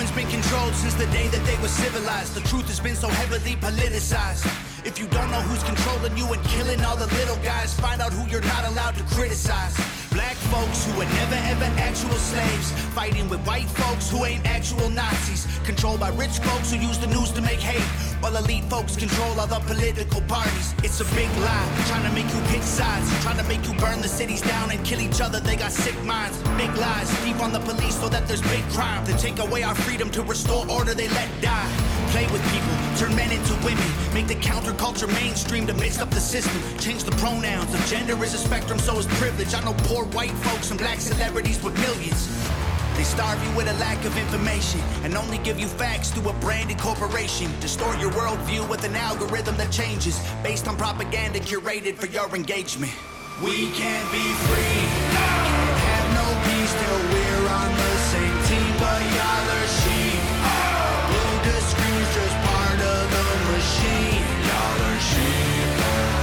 everyone's been controlled since the day that they were civilized. The truth has been so heavily politicized. If you don't know who's controlling you and killing all the little guys, find out who you're not allowed to criticize. Black folks who were never ever actual slaves, fighting with white folks who ain't actual Nazis, controlled by rich folks who use the news to make hate, while elite folks control other political parties. It's a big lie, trying to make you pick sides, trying to make you burn the cities down and kill each other. They got sick minds, big lies, deep on the police so that there's big crime. They take away our freedom to restore order they let die. Play with people, turn men into women, make the counterculture mainstream to mix up the system. Change the pronouns, if gender is a spectrum, so is privilege. I know poor white folks and black celebrities with millions. They starve you with a lack of information and only give you facts through a branded corporation. Distort your worldview with an algorithm that changes based on propaganda curated for your engagement. We can't be free, can't have no peace till we're on the same team, but y'all are sheep. Blue to screen's just part of the machine. Y'all are sheep.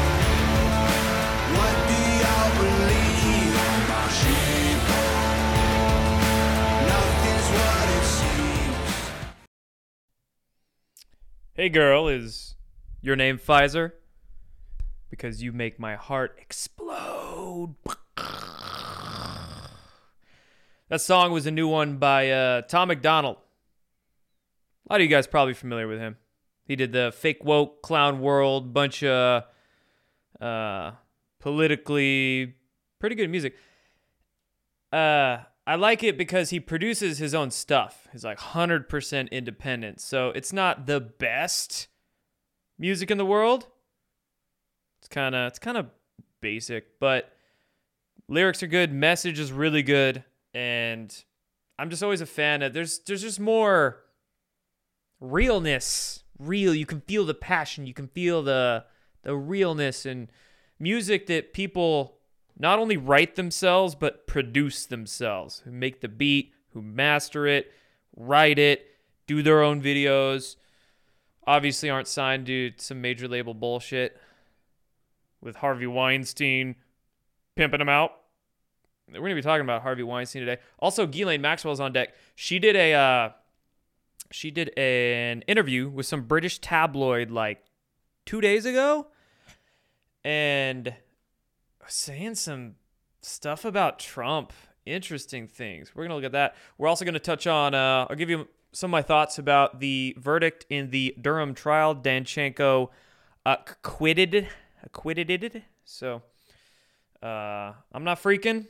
What do y'all believe? My sheep. Nothing's what it seems. Hey girl, is your name Pfizer? Because you make my heart explode. That song was a new one by Tom MacDonald. A lot of you guys probably familiar with him. He did the Fake Woke, Clown World, bunch of politically pretty good music. I like it because he produces his own stuff. He's like 100% independent. So it's not the best music in the world. It's kind of basic, but lyrics are good, message is really good, and I'm just always a fan of there's just more realness. You can feel the passion, you can feel the realness in music that people not only write themselves but produce themselves, who make the beat, who master it, write it, do their own videos. Obviously aren't signed to some major label bullshit with Harvey Weinstein pimping them out. We're going to be talking about Harvey Weinstein today. Also, Ghislaine Maxwell's on deck. She did an interview with some British tabloid like 2 days ago, and saying some stuff about Trump. Interesting things. We're going to look at that. We're also going to touch on, I'll give you some of my thoughts about the verdict in the Durham trial. Danchenko acquitted. So, I'm not freaking.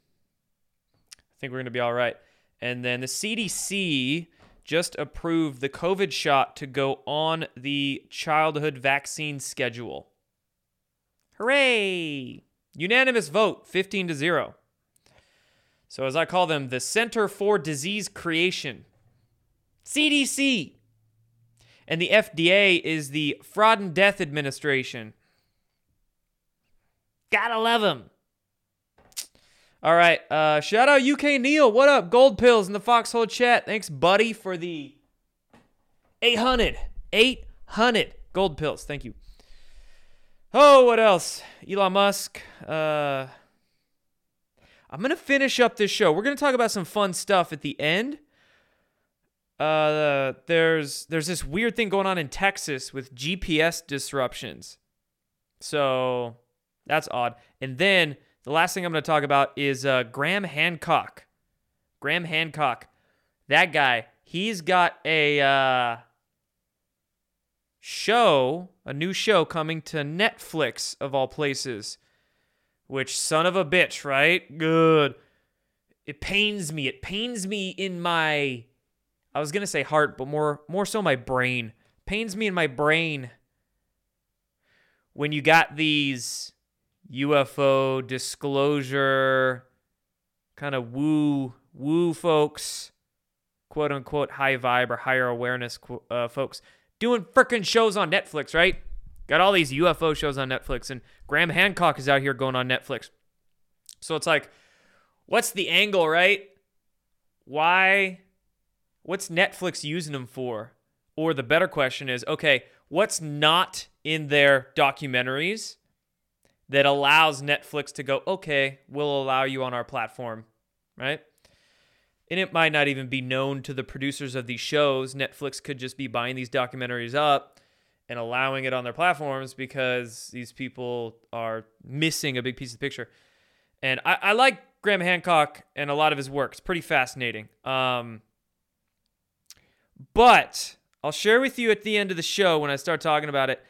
I think we're going to be all right. And then the CDC just approved the COVID shot to go on the childhood vaccine schedule. Hooray! Unanimous vote, 15-0. So as I call them, the Center for Disease Creation, CDC. And the FDA is the Fraud and Death Administration. Gotta love them. All right, shout out UK Neil. What up? Gold Pills in the Foxhole chat. Thanks, buddy, for the 800 Gold Pills. Thank you. Oh, what else? Elon Musk. I'm going to finish up this show. We're going to talk about some fun stuff at the end. There's this weird thing going on in Texas with GPS disruptions. So that's odd. And then the last thing I'm going to talk about is Graham Hancock. Graham Hancock. That guy, he's got a new show coming to Netflix, of all places. Which, son of a bitch, right? Good. It pains me. It pains me in my, I was going to say heart, but more so my brain. Pains me in my brain when you got these UFO disclosure kind of woo folks, quote unquote high vibe or higher awareness folks doing frickin' shows on Netflix, right? Got all these UFO shows on Netflix, and Graham Hancock is out here going on Netflix. So it's like, what's the angle, right? What's Netflix using them for? Or the better question is, okay, what's not in their documentaries that allows Netflix to go, okay, we'll allow you on our platform, right? And it might not even be known to the producers of these shows. Netflix could just be buying these documentaries up and allowing it on their platforms because these people are missing a big piece of the picture. And I like Graham Hancock and a lot of his work. It's pretty fascinating. But I'll share with you at the end of the show when I start talking about it.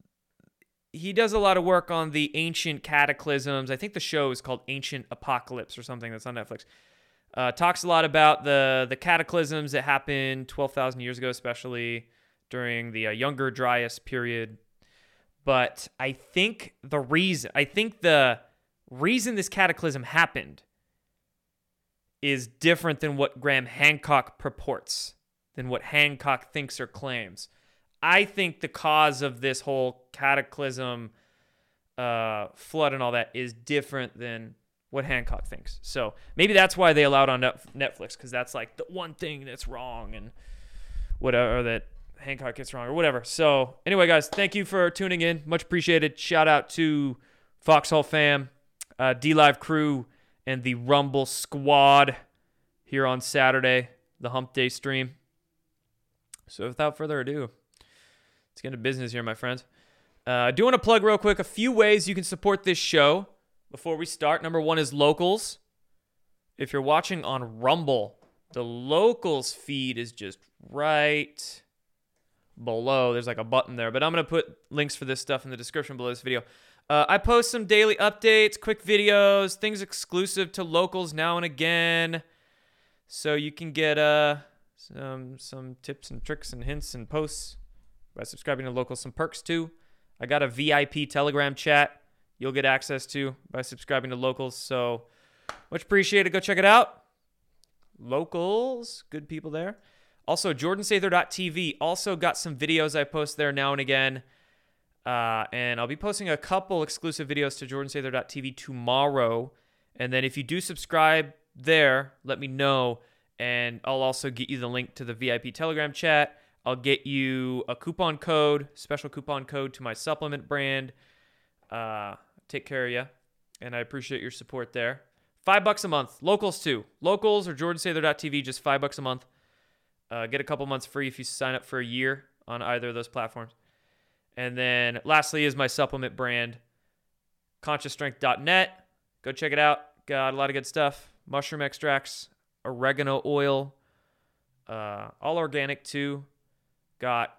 He does a lot of work on the ancient cataclysms. I think the show is called Ancient Apocalypse or something that's on Netflix. Talks a lot about the cataclysms that happened 12,000 years ago, especially during the Younger Dryas period. But I think the reason this cataclysm happened is different than what Graham Hancock purports, than what Hancock thinks or claims. I think the cause of this whole cataclysm, flood and all that is different than what Hancock thinks. So maybe that's why they allowed on Netflix, because that's like the one thing that's wrong and whatever that Hancock gets wrong or whatever. So anyway, guys, thank you for tuning in. Much appreciated. Shout out to Foxhole fam, D-Live crew, and the Rumble squad here on Saturday, the Hump Day stream. So without further ado, let's get into business here, my friends. I do want to plug real quick a few ways you can support this show before we start. Number one is Locals. If you're watching on Rumble, the Locals feed is just right below. There's like a button there, but I'm going to put links for this stuff in the description below this video. I post some daily updates, quick videos, things exclusive to Locals now and again. So you can get some tips and tricks and hints and posts by subscribing to Locals. Some perks too. I got a VIP Telegram chat you'll get access to by subscribing to Locals. So much appreciated. Go check it out. Locals, good people there. Also, JordanSather.tv. Also got some videos I post there now and again. And I'll be posting a couple exclusive videos to JordanSather.tv tomorrow. And then if you do subscribe there, let me know. And I'll also get you the link to the VIP Telegram chat. I'll get you a coupon code, special coupon code to my supplement brand. Take care of you. And I appreciate your support there. $5 a month. Locals too. Locals or JordanSather.tv, just $5 a month. Get a couple months free if you sign up for a year on either of those platforms. And then lastly is my supplement brand, ConsciousStrength.net. Go check it out. Got a lot of good stuff. Mushroom extracts, oregano oil, all organic too. Got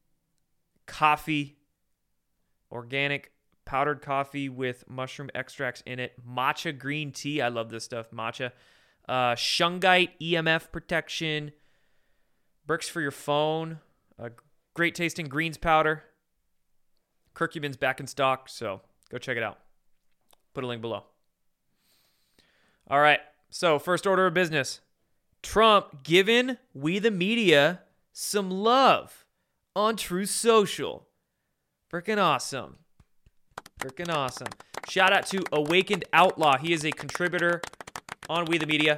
coffee, organic powdered coffee with mushroom extracts in it. Matcha green tea. I love this stuff. Matcha. Shungite EMF protection. Bricks for your phone. Great tasting greens powder. Curcumin's back in stock, so go check it out. Put a link below. All right, so first order of business. Trump giving we the media some love on Truth Social. Freaking awesome. Freaking awesome. Shout out to Awakened Outlaw. He is a contributor on We the Media.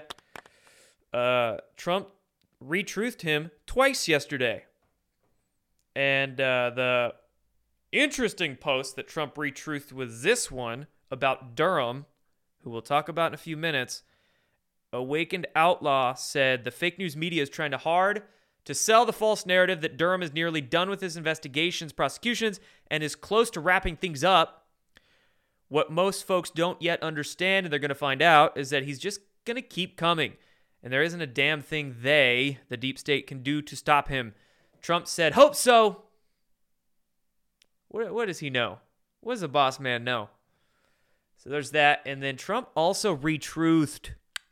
Trump retruthed him twice yesterday. And the interesting post that Trump retruthed was this one about Durham, who we'll talk about in a few minutes. Awakened Outlaw said the fake news media is trying hard to sell the false narrative that Durham is nearly done with his investigations, prosecutions, and is close to wrapping things up. What most folks don't yet understand, and they're going to find out, is that he's just going to keep coming. And there isn't a damn thing the deep state, can do to stop him. Trump said, hope so. What does he know? What does a boss man know? So there's that. And then Trump also retruthed.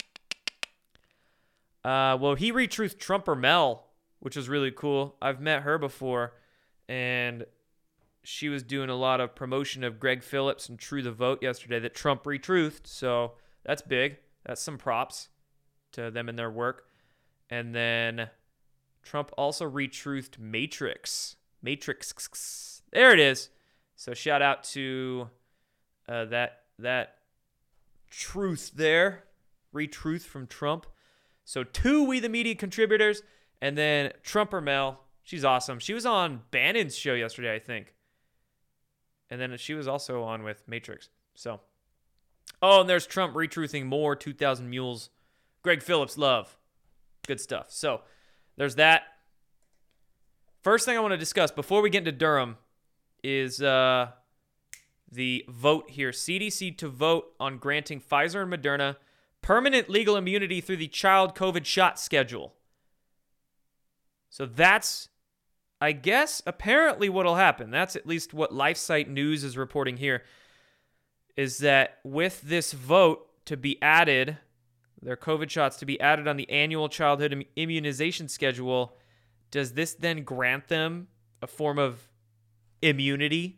He retruthed Trumper Mel, which was really cool. I've met her before, and she was doing a lot of promotion of Greg Phillips and True the Vote yesterday that Trump retruthed. So that's big. That's some props to them and their work. And then Trump also retruthed Matrix. There it is. So shout out to that truth there. Retruth from Trump. So 2 We the Media contributors, and then Trumper Mel. She's awesome. She was on Bannon's show yesterday, I think. And then she was also on with Matrix. So, and there's Trump retruthing more 2,000 Mules. Greg Phillips love. Good stuff. So there's that. First thing I want to discuss before we get into Durham is the vote here. CDC to vote on granting Pfizer and Moderna permanent legal immunity through the child COVID shot schedule. So that's, I guess, apparently what will happen. That's at least what LifeSite News is reporting here, is that with this vote to be added, their COVID shots to be added on the annual childhood immunization schedule, does this then grant them a form of immunity?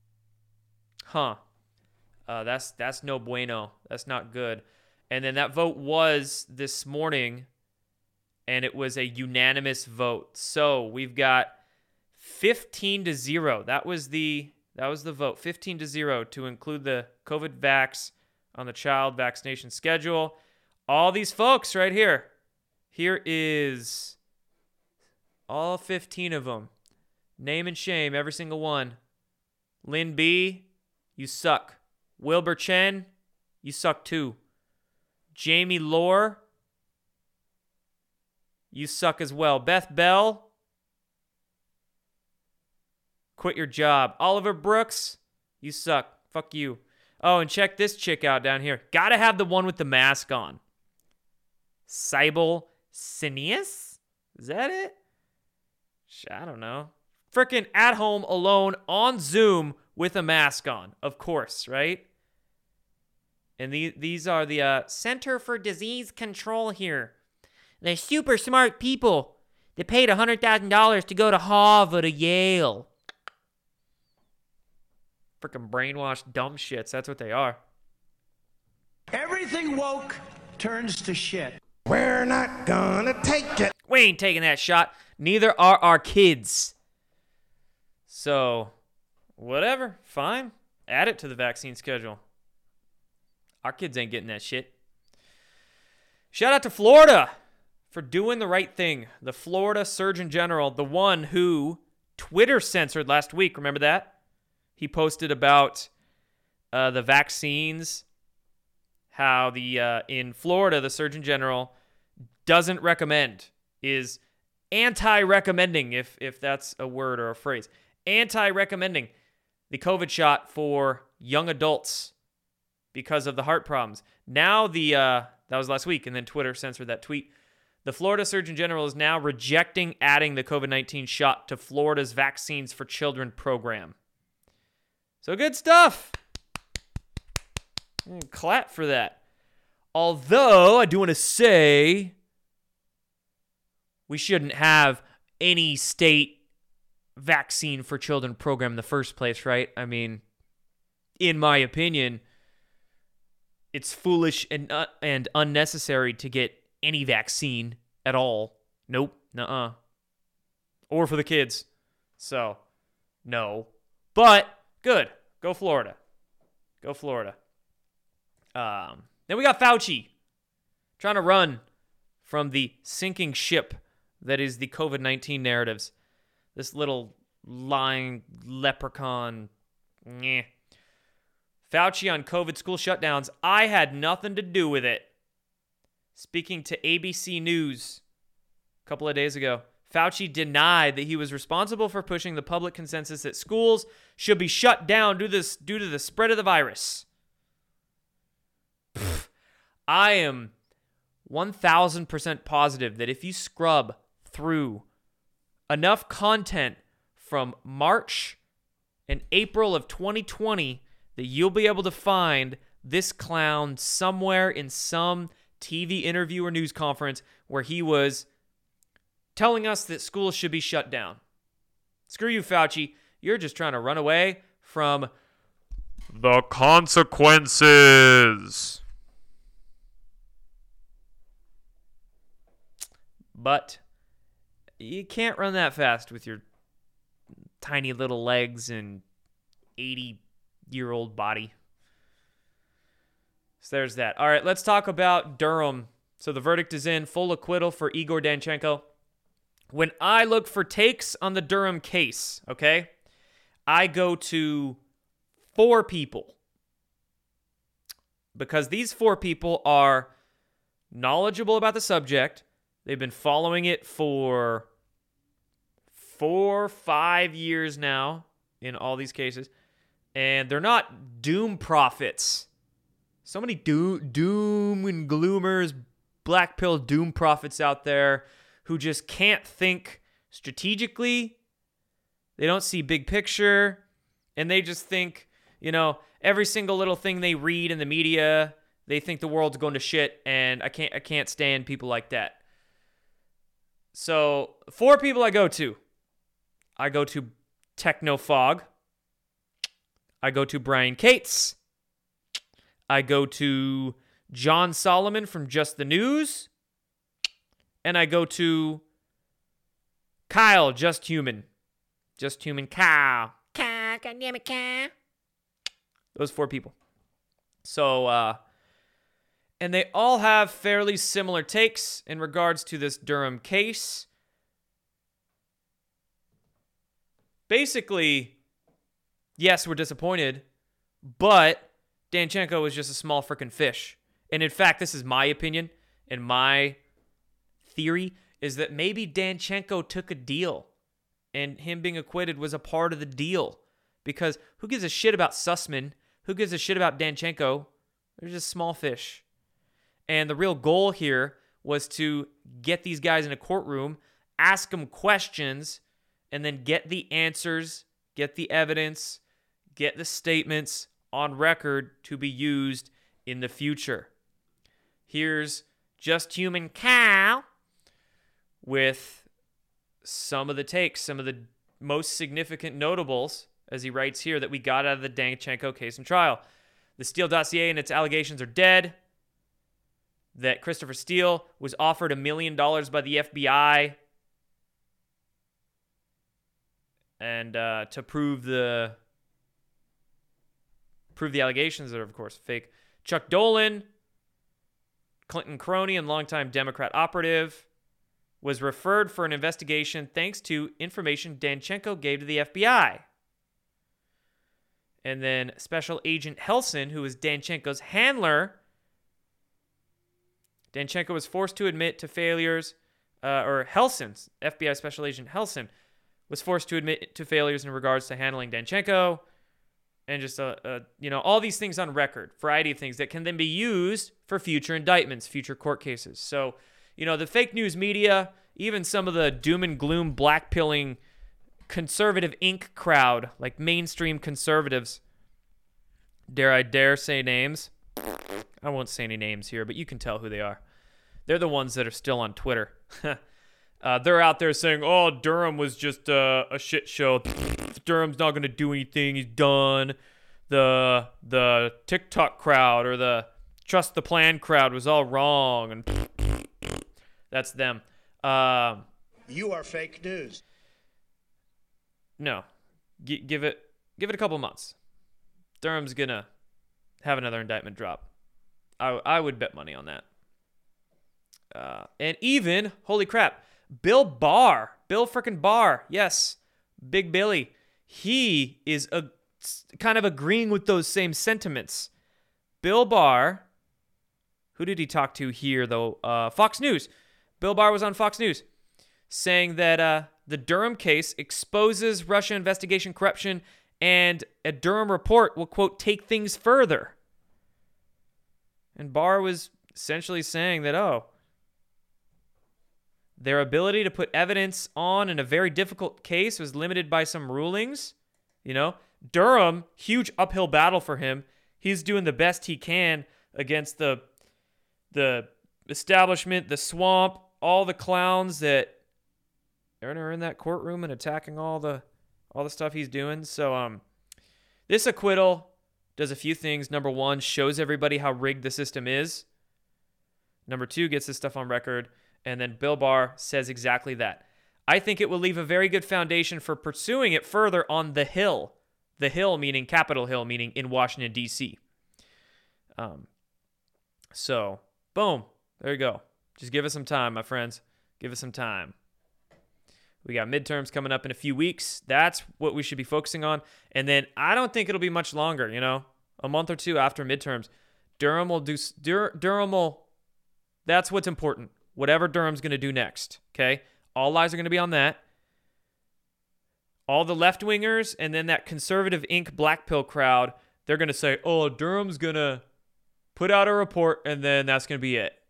That's no bueno. That's not good. And then that vote was this morning, and it was a unanimous vote. So we've got 15-0. That was the vote. 15-0 to include the COVID vax on the child vaccination schedule. All these folks right here. Here is all 15 of them. Name and shame, every single one. Lin B, you suck. Wilbur Chen, you suck too. Jamie Lore, you suck as well. Beth Bell, quit your job. Oliver Brooks, you suck. Fuck you. Oh, and check this chick out down here. Gotta have the one with the mask on. Cybele Cineas? Is that it? I don't know. Frickin' at home, alone, on Zoom with a mask on. Of course, right? And these are the Center for Disease Control here. They're super smart people. They paid $100,000 to go to Harvard or Yale. Frickin' brainwashed dumb shits. That's what they are. Everything woke turns to shit. We're not gonna take it. We ain't taking that shot. Neither are our kids. So, whatever. Fine. Add it to the vaccine schedule. Our kids ain't getting that shit. Shout out to Florida for doing the right thing. The Florida Surgeon General, the one who Twitter censored last week. Remember that? He posted about the vaccines, how in Florida, the Surgeon General doesn't recommend, is anti-recommending, if that's a word or a phrase, anti-recommending the COVID shot for young adults because of the heart problems. Now that was last week, and then Twitter censored that tweet. The Florida Surgeon General is now rejecting adding the COVID-19 shot to Florida's Vaccines for Children program. So good stuff. Clap for that. Although, I do want to say, we shouldn't have any state vaccine for children program in the first place, right? I mean, in my opinion, it's foolish and unnecessary to get any vaccine at all. Nope. Nuh-uh. Or for the kids. So, no. But, good. Go Florida. Go Florida. Then we got Fauci trying to run from the sinking ship that is the COVID-19 narratives. This little lying leprechaun. Nyeh. Fauci on COVID school shutdowns. I had nothing to do with it. Speaking to ABC News a couple of days ago, Fauci denied that he was responsible for pushing the public consensus that schools should be shut down due to the spread of the virus. I am 1,000% positive that if you scrub through enough content from March and April of 2020, that you'll be able to find this clown somewhere in some TV interview or news conference where he was telling us that schools should be shut down. Screw you, Fauci. You're just trying to run away from the consequences. But you can't run that fast with your tiny little legs and 80-year-old body. So there's that. All right, let's talk about Durham. So the verdict is in, full acquittal for Igor Danchenko. When I look for takes on the Durham case, okay, I go to 4 people. Because these 4 people are knowledgeable about the subject. They've been following it for 4-5 years now in all these cases. And they're not doom prophets. So many doom and gloomers, black pill doom prophets out there who just can't think strategically. They don't see big picture. And they just think, every single little thing they read in the media, they think the world's going to shit. And I can't stand people like that. So 4 people I go to Technofog. I go to Brian Cates. I go to John Solomon from Just the News. And I go to Kyle, Just Human. Just Human Kyle. Kyle, goddammit, Kyle. Those 4 people. So, and they all have fairly similar takes in regards to this Durham case. Basically, yes, we're disappointed, but Danchenko was just a small freaking fish. And in fact, this is my opinion, and my theory is that maybe Danchenko took a deal, and him being acquitted was a part of the deal. Because who gives a shit about Sussman? Who gives a shit about Danchenko? They're just small fish. And the real goal here was to get these guys in a courtroom, ask them questions, and then get the answers, get the evidence, get the statements on record to be used in the future. Here's Just Human Cow with some of the takes, some of the most significant notables, as he writes here, that we got out of the Danchenko case and trial. The Steele dossier and its allegations are dead. That Christopher Steele was offered $1 million by the FBI and to prove the allegations that are, of course, fake. Chuck Dolan, Clinton crony and longtime Democrat operative, was referred for an investigation thanks to information Danchenko gave to the FBI. And then Special Agent Helson, who was Danchenko's handler. Danchenko was forced to admit to failures, or Helson's, FBI Special Agent Helson, was forced to admit to failures in regards to handling Danchenko, and just, all these things on record, variety of things that can then be used for future indictments, future court cases. So, the fake news media, even some of the doom and gloom blackpilling conservative Inc. crowd, like mainstream conservatives, dare I say names? I won't say any names here, but you can tell who they are. They're the ones that are still on Twitter. They're out there saying, oh, Durham was just a shit show. Durham's not going to do anything. He's done. The TikTok crowd or the Trust the Plan crowd was all wrong. And that's them. You are fake news. No. Give it a couple months. Durham's going to have another indictment drop. I would bet money on that. And even, holy crap, Bill frickin' Barr, yes, Big Billy, he is kind of agreeing with those same sentiments. Bill Barr, who did he talk to here, though? Fox News. Bill Barr was on Fox News saying that the Durham case exposes Russia investigation corruption and a Durham report will, quote, take things further. And Barr was essentially saying that, their ability to put evidence on in a very difficult case was limited by some rulings. Durham, huge uphill battle for him. He's doing the best he can against the establishment, the swamp, all the clowns that are in that courtroom and attacking all the stuff he's doing. So this acquittal does a few things. Number 1, shows everybody how rigged the system is. Number 2, gets this stuff on record. And then Bill Barr says exactly that. I think it will leave a very good foundation for pursuing it further on the Hill. The Hill meaning Capitol Hill, meaning in Washington, D.C. So, boom. There you go. Just give us some time, my friends. Give us some time. We got midterms coming up in a few weeks. That's what we should be focusing on. And then I don't think it'll be much longer, a month or two after midterms. Durham will, that's what's important. whatever Durham's going to do next, okay? All eyes are going to be on that. All the left-wingers and then that conservative Inc. black pill crowd, they're going to say, oh, Durham's going to put out a report, and then that's going to be it.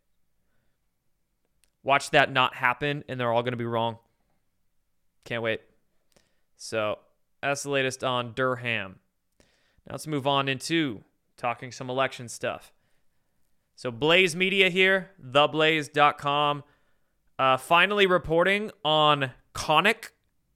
Watch that not happen, and they're all going to be wrong. Can't wait. So that's the latest on Durham. Now let's move on into talking some election stuff. So Blaze Media here, theblaze.com, finally reporting on Connect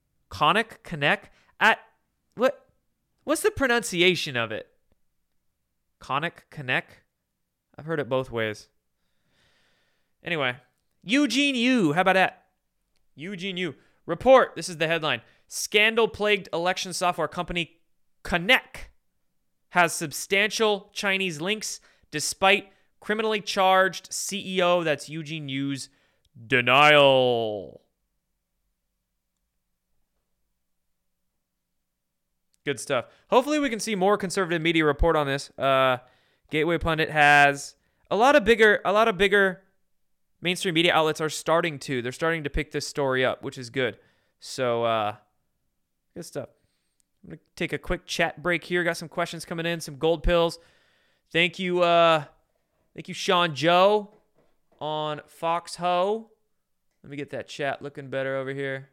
at what's the pronunciation of it? Connect? I've heard it both ways. Anyway, Eugene Yu, how about that? Eugene Yu. Report, this is the headline. Scandal-plagued election software company Connect has substantial Chinese links despite criminally charged CEO, that's Eugene Yu's, denial. Good stuff. Hopefully we can see more conservative media report on this. Gateway Pundit has a lot of bigger mainstream media outlets are starting to. They're starting to pick this story up, which is good. So, good stuff. I'm going to take a quick chat break here. Got some questions coming in, some gold pills. Thank you, Sean Joe on Fox Ho. Let me get that chat looking better over here.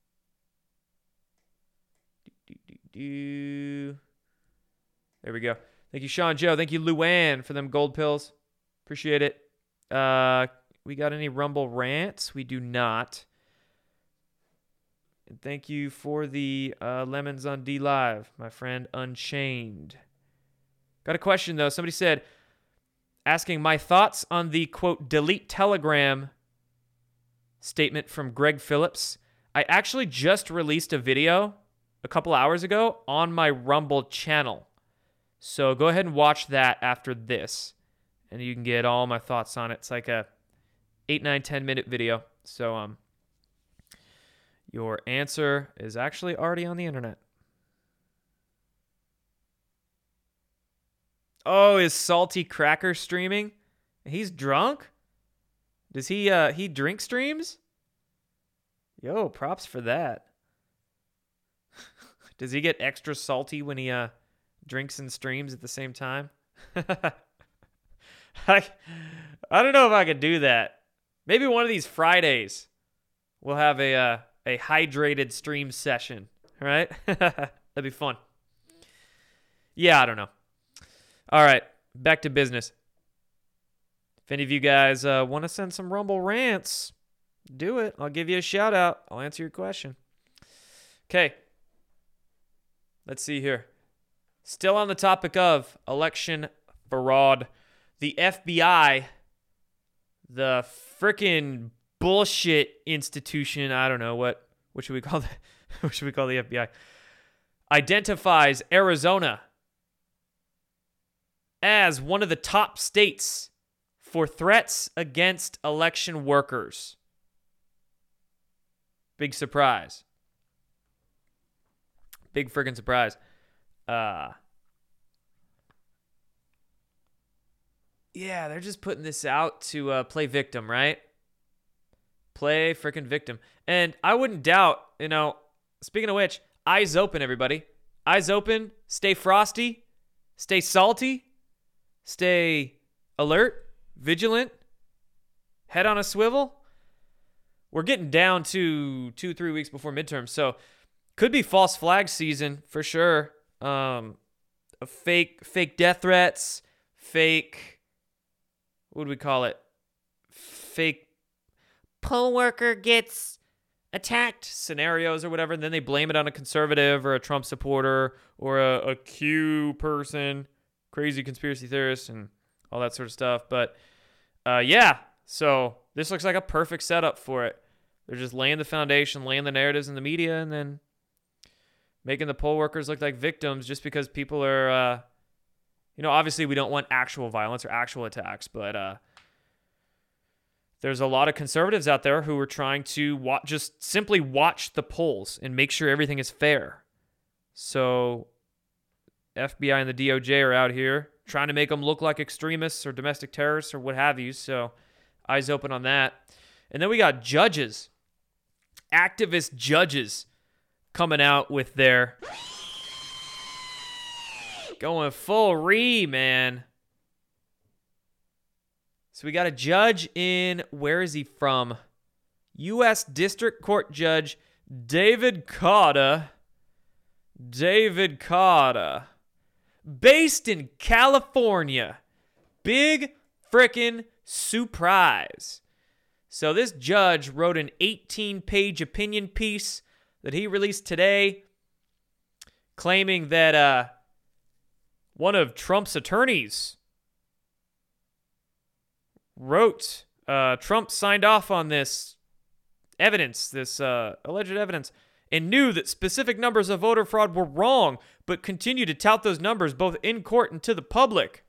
There we go. Thank you, Sean Joe. Thank you, Luann, for them gold pills. Appreciate it. We got any Rumble rants? We do not. And thank you for the lemons on D Live, my friend Unchained. Got a question, though. Somebody said, asking my thoughts on the, quote, delete Telegram statement from Greg Phillips. I actually just released a video a couple hours ago on my Rumble channel. So go ahead and watch that after this, and you can get all my thoughts on it. It's like a 8, 9, 10-minute video. So your answer is actually already on the internet. Oh, is Salty Cracker streaming? He's drunk? Does he drink streams? Yo, props for that. Does he get extra salty when he drinks and streams at the same time? I don't know if I could do that. Maybe one of these Fridays we'll have a hydrated stream session, right? That'd be fun. Yeah, I don't know. All right, back to business. If any of you guys want to send some Rumble rants, do it. I'll give you a shout out. I'll answer your question. Okay. Let's see here. Still on the topic of election fraud, the FBI, the frickin' bullshit institution, I don't know, what should we call that? What should we call the FBI? Identifies Arizona as one of the top states for threats against election workers. Big surprise. Big friggin' surprise. Yeah, they're just putting this out to play victim, right? Play frickin' victim. And I wouldn't doubt, speaking of which, eyes open, everybody. Eyes open, stay frosty, stay salty, stay alert, vigilant, head on a swivel. We're getting down to 2-3 weeks before midterms, so could be false flag season for sure. Fake death threats, fake, what do we call it? Fake poll worker gets attacked scenarios or whatever, and then they blame it on a conservative or a Trump supporter or a Q person, crazy conspiracy theorists and all that sort of stuff. But yeah, so this looks like a perfect setup for it. They're just laying the foundation, laying the narratives in the media, and then making the poll workers look like victims just because people are, obviously we don't want actual violence or actual attacks, but there's a lot of conservatives out there who are trying to just simply watch the polls and make sure everything is fair. So FBI and the DOJ are out here trying to make them look like extremists or domestic terrorists or what have you. So eyes open on that. And then we got judges, activist judges coming out with their going full man. So we got a judge in, where is he from? U.S. District Court Judge David Carter. David Carter. Based in California. Big frickin' surprise. So this judge wrote an 18-page opinion piece that he released today claiming that one of Trump's attorneys wrote, Trump signed off on this evidence, this alleged evidence, and knew that specific numbers of voter fraud were wrong, but continued to tout those numbers both in court and to the public.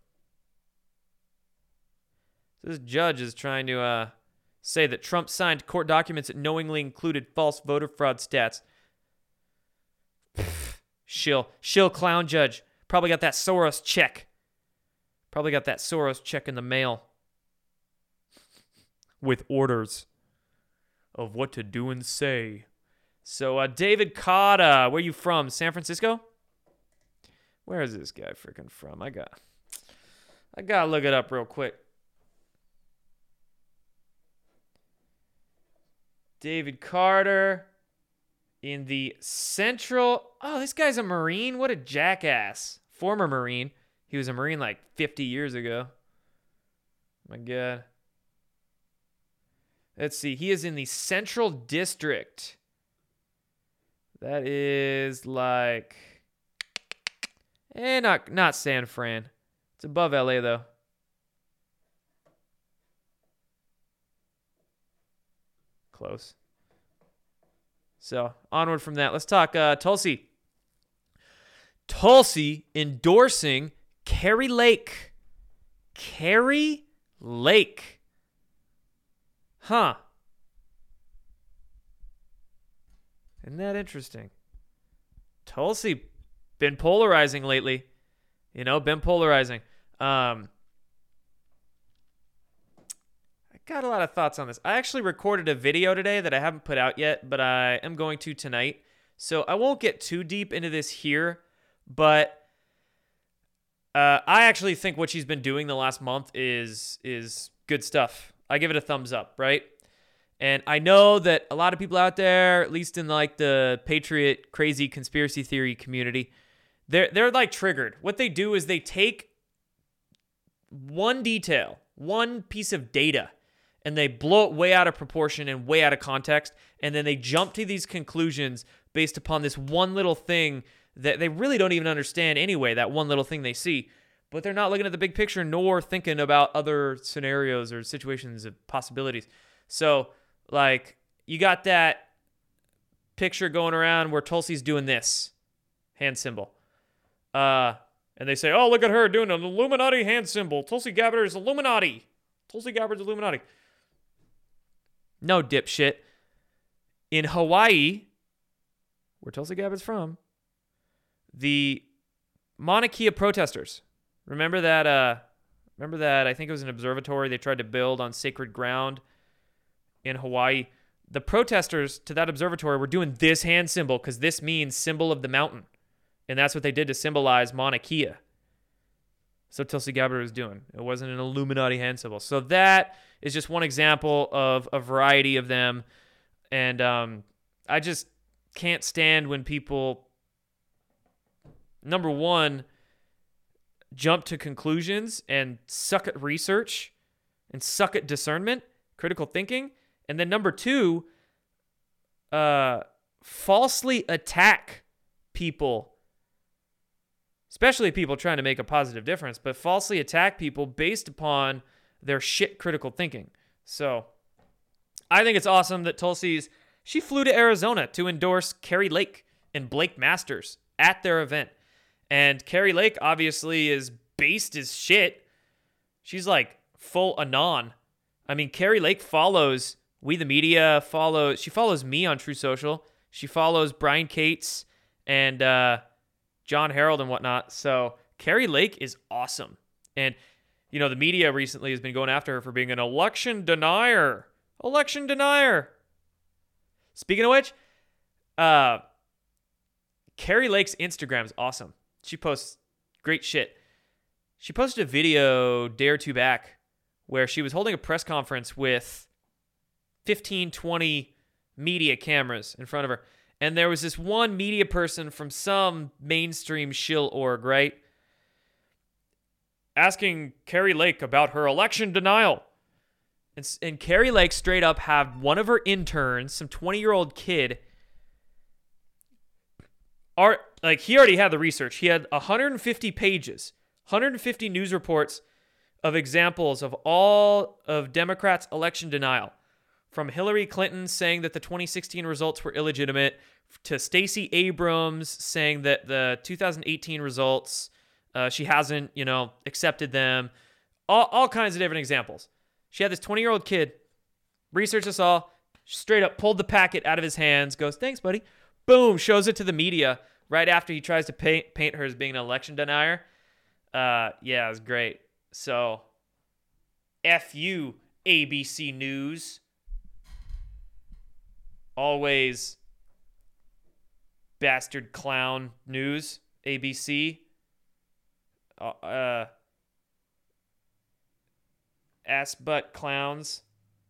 This judge is trying to say that Trump signed court documents that knowingly included false voter fraud stats. Shill clown judge. Probably got that Soros check. In the mail. With orders of what to do and say. So, David Carter, where you from? San Francisco? Where is this guy freaking from? I gotta look it up real quick. David Carter in the Central. Oh, this guy's a Marine. What a jackass. Former Marine. He was a Marine like 50 years ago. My God. Let's see. He is in the Central District. That is like... not San Fran. It's above LA, though. Close. So, onward from that. Let's talk Tulsi. Tulsi endorsing Kari Lake. Kari Lake. Huh. Isn't that interesting? Tulsi been polarizing lately. I got a lot of thoughts on this. I actually recorded a video today that I haven't put out yet, but I am going to tonight. So I won't get too deep into this here, but I actually think what she's been doing the last month is good stuff. I give it a thumbs up, right? And I know that a lot of people out there, at least in like the Patriot crazy conspiracy theory community, they're like triggered. What they do is they take one detail, one piece of data, and they blow it way out of proportion and way out of context, and then they jump to these conclusions based upon this one little thing that they really don't even understand anyway, that one little thing they see. But they're not looking at the big picture nor thinking about other scenarios or situations of possibilities. So, like, you got that picture going around where Tulsi's doing this hand symbol. And they say, oh, look at her doing an Illuminati hand symbol. Tulsi Gabbard is Illuminati. Tulsi Gabbard's Illuminati. No, dipshit. In Hawaii, where Tulsi Gabbard's from, the Mauna Kea protesters. Remember that I think it was an observatory they tried to build on sacred ground in Hawaii. The protesters to that observatory were doing this hand symbol because this means symbol of the mountain. And that's what they did to symbolize Mauna Kea. So Tulsi Gabbard was doing. It wasn't an Illuminati hand symbol. So that is just one example of a variety of them. And I just can't stand when people, number one, jump to conclusions and suck at research and suck at discernment, critical thinking. And then number two, falsely attack people, especially people trying to make a positive difference, but falsely attack people based upon their shit critical thinking. So I think it's awesome that she flew to Arizona to endorse Kari Lake and Blake Masters at their event. And Kari Lake obviously is based as shit. She's like full anon. I mean, Kari Lake follows We the Media, she follows me on True Social. She follows Brian Cates and John Harold and whatnot. So Kari Lake is awesome. And, the media recently has been going after her for being an election denier. Election denier. Speaking of which, Carrie Lake's Instagram is awesome. She posts great shit. She posted a video a day or two back where she was holding a press conference with 15, 20 media cameras in front of her. And there was this one media person from some mainstream shill org, right? Asking Carrie Lake about her election denial. And Carrie Lake straight up had one of her interns, some 20-year-old kid, he already had the research. He had 150 pages, 150 news reports of examples of all of Democrats' election denial. From Hillary Clinton saying that the 2016 results were illegitimate, to Stacey Abrams saying that the 2018 results, she hasn't, accepted them. All kinds of different examples. She had this 20-year-old kid research this all, straight up pulled the packet out of his hands, goes, "Thanks, buddy." Boom, shows it to the media right after he tries to paint her as being an election denier. Yeah, it was great. So, F you, ABC News. Always bastard clown news, ABC. Ass butt clowns.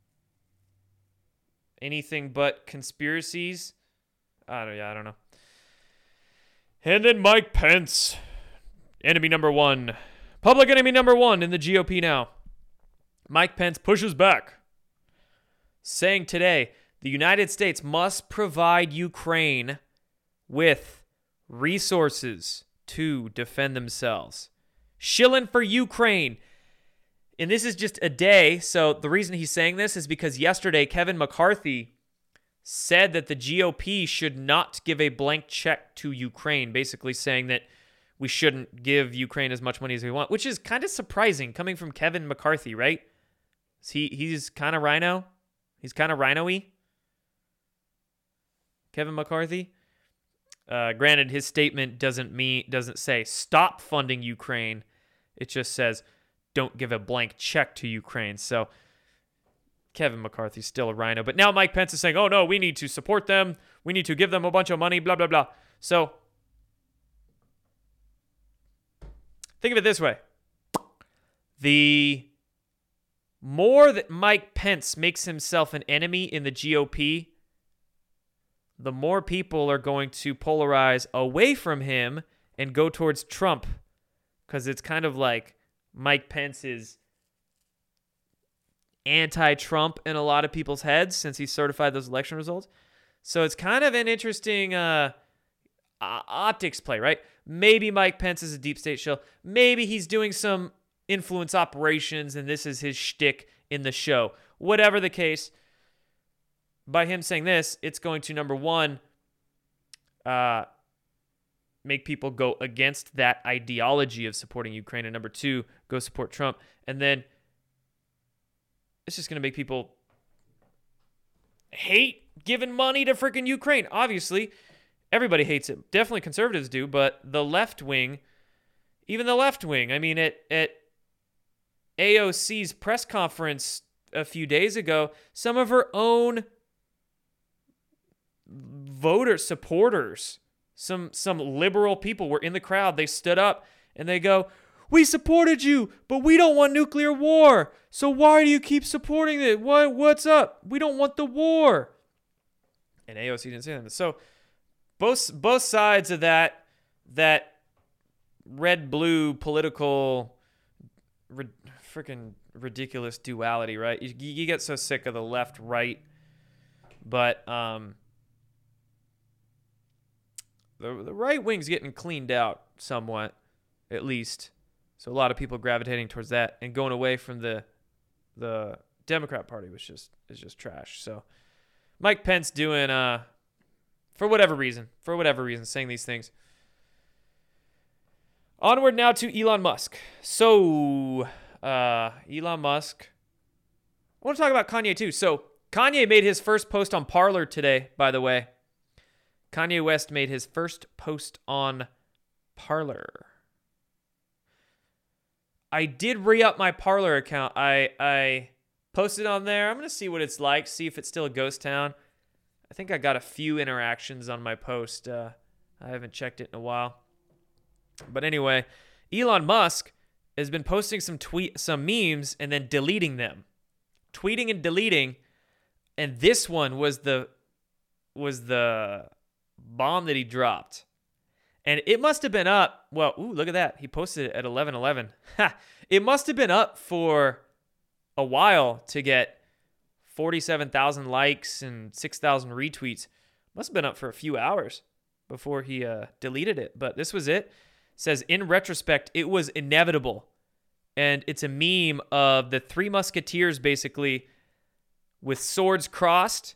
Anything but conspiracies. I don't know. And then Mike Pence, enemy number one. Public enemy number one in the GOP now. Mike Pence pushes back, saying today the United States must provide Ukraine with resources to defend themselves. Shilling for Ukraine. And this is just a day, so the reason he's saying this is because yesterday Kevin McCarthy said that the GOP should not give a blank check to Ukraine, basically saying that we shouldn't give Ukraine as much money as we want, which is kind of surprising coming from Kevin McCarthy, right? He's kind of rhino. He's kind of rhino-y. Kevin McCarthy. Granted, his statement doesn't say stop funding Ukraine. It just says don't give a blank check to Ukraine. So Kevin McCarthy's still a rhino. But now Mike Pence is saying, oh no, we need to support them. We need to give them a bunch of money, blah, blah, blah. So think of it this way. The more that Mike Pence makes himself an enemy in the GOP, the more people are going to polarize away from him and go towards Trump. Because it's kind of like Mike Pence is anti-Trump in a lot of people's heads since he certified those election results. So it's kind of an interesting optics play, right? Maybe Mike Pence is a deep state shill. Maybe he's doing some influence operations and this is his shtick in the show. Whatever the case, by him saying this, it's going to, number one, make people go against that ideology of supporting Ukraine, and number two, go support Trump. And then it's just going to make people hate giving money to freaking Ukraine. Obviously, everybody hates it. Definitely conservatives do, but the left wing, even the left wing, I mean, at AOC's press conference a few days ago, some of her own supporters, some liberal people were in the crowd. They stood up and they go, "We supported you, but we don't want nuclear war. So why do you keep supporting it? What's up? We don't want the war." And AOC didn't say that. So both sides of that red-blue political freaking ridiculous duality, right? You get so sick of the left-right, but the right wing's getting cleaned out somewhat, at least. So a lot of people gravitating towards that and going away from the Democrat Party, which is just trash. So Mike Pence doing for whatever reason, saying these things. Onward now to Elon Musk. So Elon Musk. I want to talk about Kanye too. So Kanye made his first post on Parler today, by the way. Kanye West made his first post on Parler. I did re-up my Parler account. I Posted on there. I'm going to see what it's like, see if it's still a ghost town. I think I got a few interactions on my post. I haven't checked it in a while. But anyway, Elon Musk has been posting some memes and then deleting them. Tweeting and deleting. And this one was the bomb that he dropped. And it must have been up. Well, ooh, look at that. He posted it at 11:11. It must have been up for a while to get 47,000 likes and 6,000 retweets. Must have been up for a few hours before he deleted it. But this was it. It says, in retrospect, it was inevitable. And it's a meme of the Three Musketeers, basically, with swords crossed.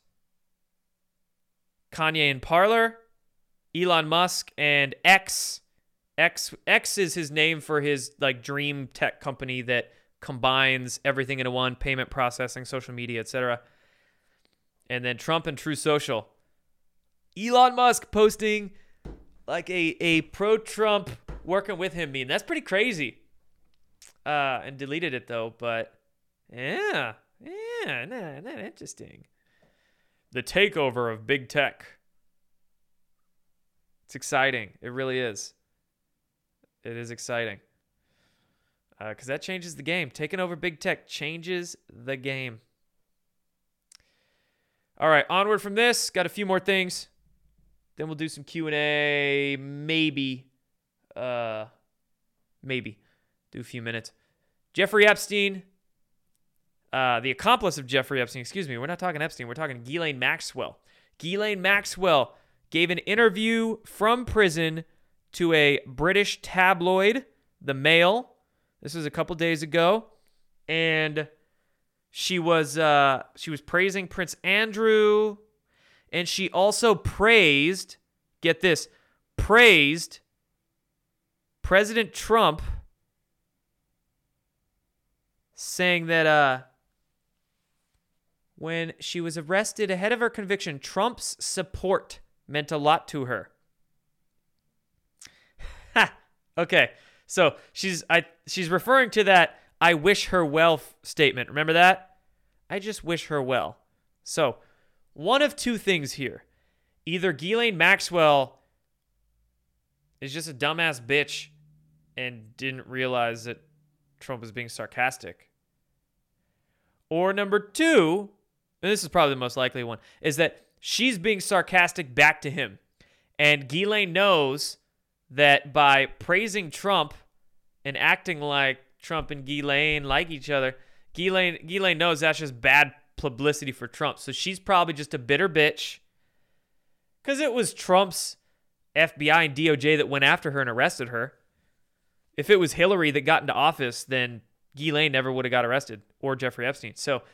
Kanye and Parler, Elon Musk, and X. X is his name for his like dream tech company that combines everything into one: payment processing, social media, etc. And then Trump and True Social. Elon Musk posting like a pro-Trump working with him meme. That's pretty crazy. And deleted it though, but yeah, not interesting. The takeover of big tech. It's exciting. It really is. It is exciting. Because that changes the game. Taking over big tech changes the game. All right, onward from this. Got a few more things. Then we'll do some Q&A. Maybe. Maybe. Do a few minutes. Jeffrey Epstein. The accomplice of Jeffrey Epstein. Excuse me. We're not talking Epstein. We're talking Ghislaine Maxwell. Ghislaine Maxwell gave an interview from prison to a British tabloid, The Mail. This was a couple days ago. And she was praising Prince Andrew. And she also praised, get this, praised President Trump, saying that when she was arrested ahead of her conviction, Trump's support meant a lot to her. Ha! Okay, so she's referring to that "I wish her well" statement. Remember that? I just wish her well. So, one of two things here. Either Ghislaine Maxwell is just a dumbass bitch and didn't realize that Trump was being sarcastic. Or number two, and this is probably the most likely one, is that she's being sarcastic back to him. And Ghislaine knows that by praising Trump and acting like Trump and Ghislaine like each other, Ghislaine knows that's just bad publicity for Trump. So she's probably just a bitter bitch. Because it was Trump's FBI and DOJ that went after her and arrested her. If it was Hillary that got into office, then Ghislaine never would have got arrested, or Jeffrey Epstein. So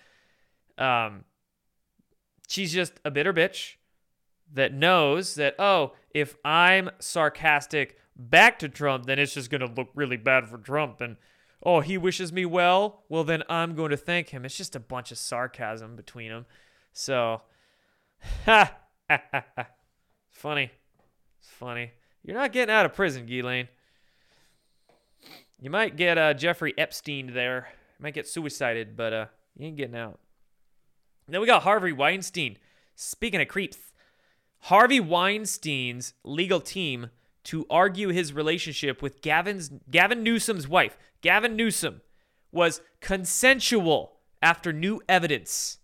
she's just a bitter bitch that knows that, oh, if I'm sarcastic back to Trump, then it's just going to look really bad for Trump. And, oh, he wishes me well. Well, then I'm going to thank him. It's just a bunch of sarcasm between them. So, funny. It's funny. You're not getting out of prison, Ghislaine. You might get Jeffrey Epstein there. You might get suicided, but you ain't getting out. Then we got Harvey Weinstein. Speaking of creeps, Harvey Weinstein's legal team to argue his relationship with Gavin Newsom's wife. Gavin Newsom was consensual after new evidence.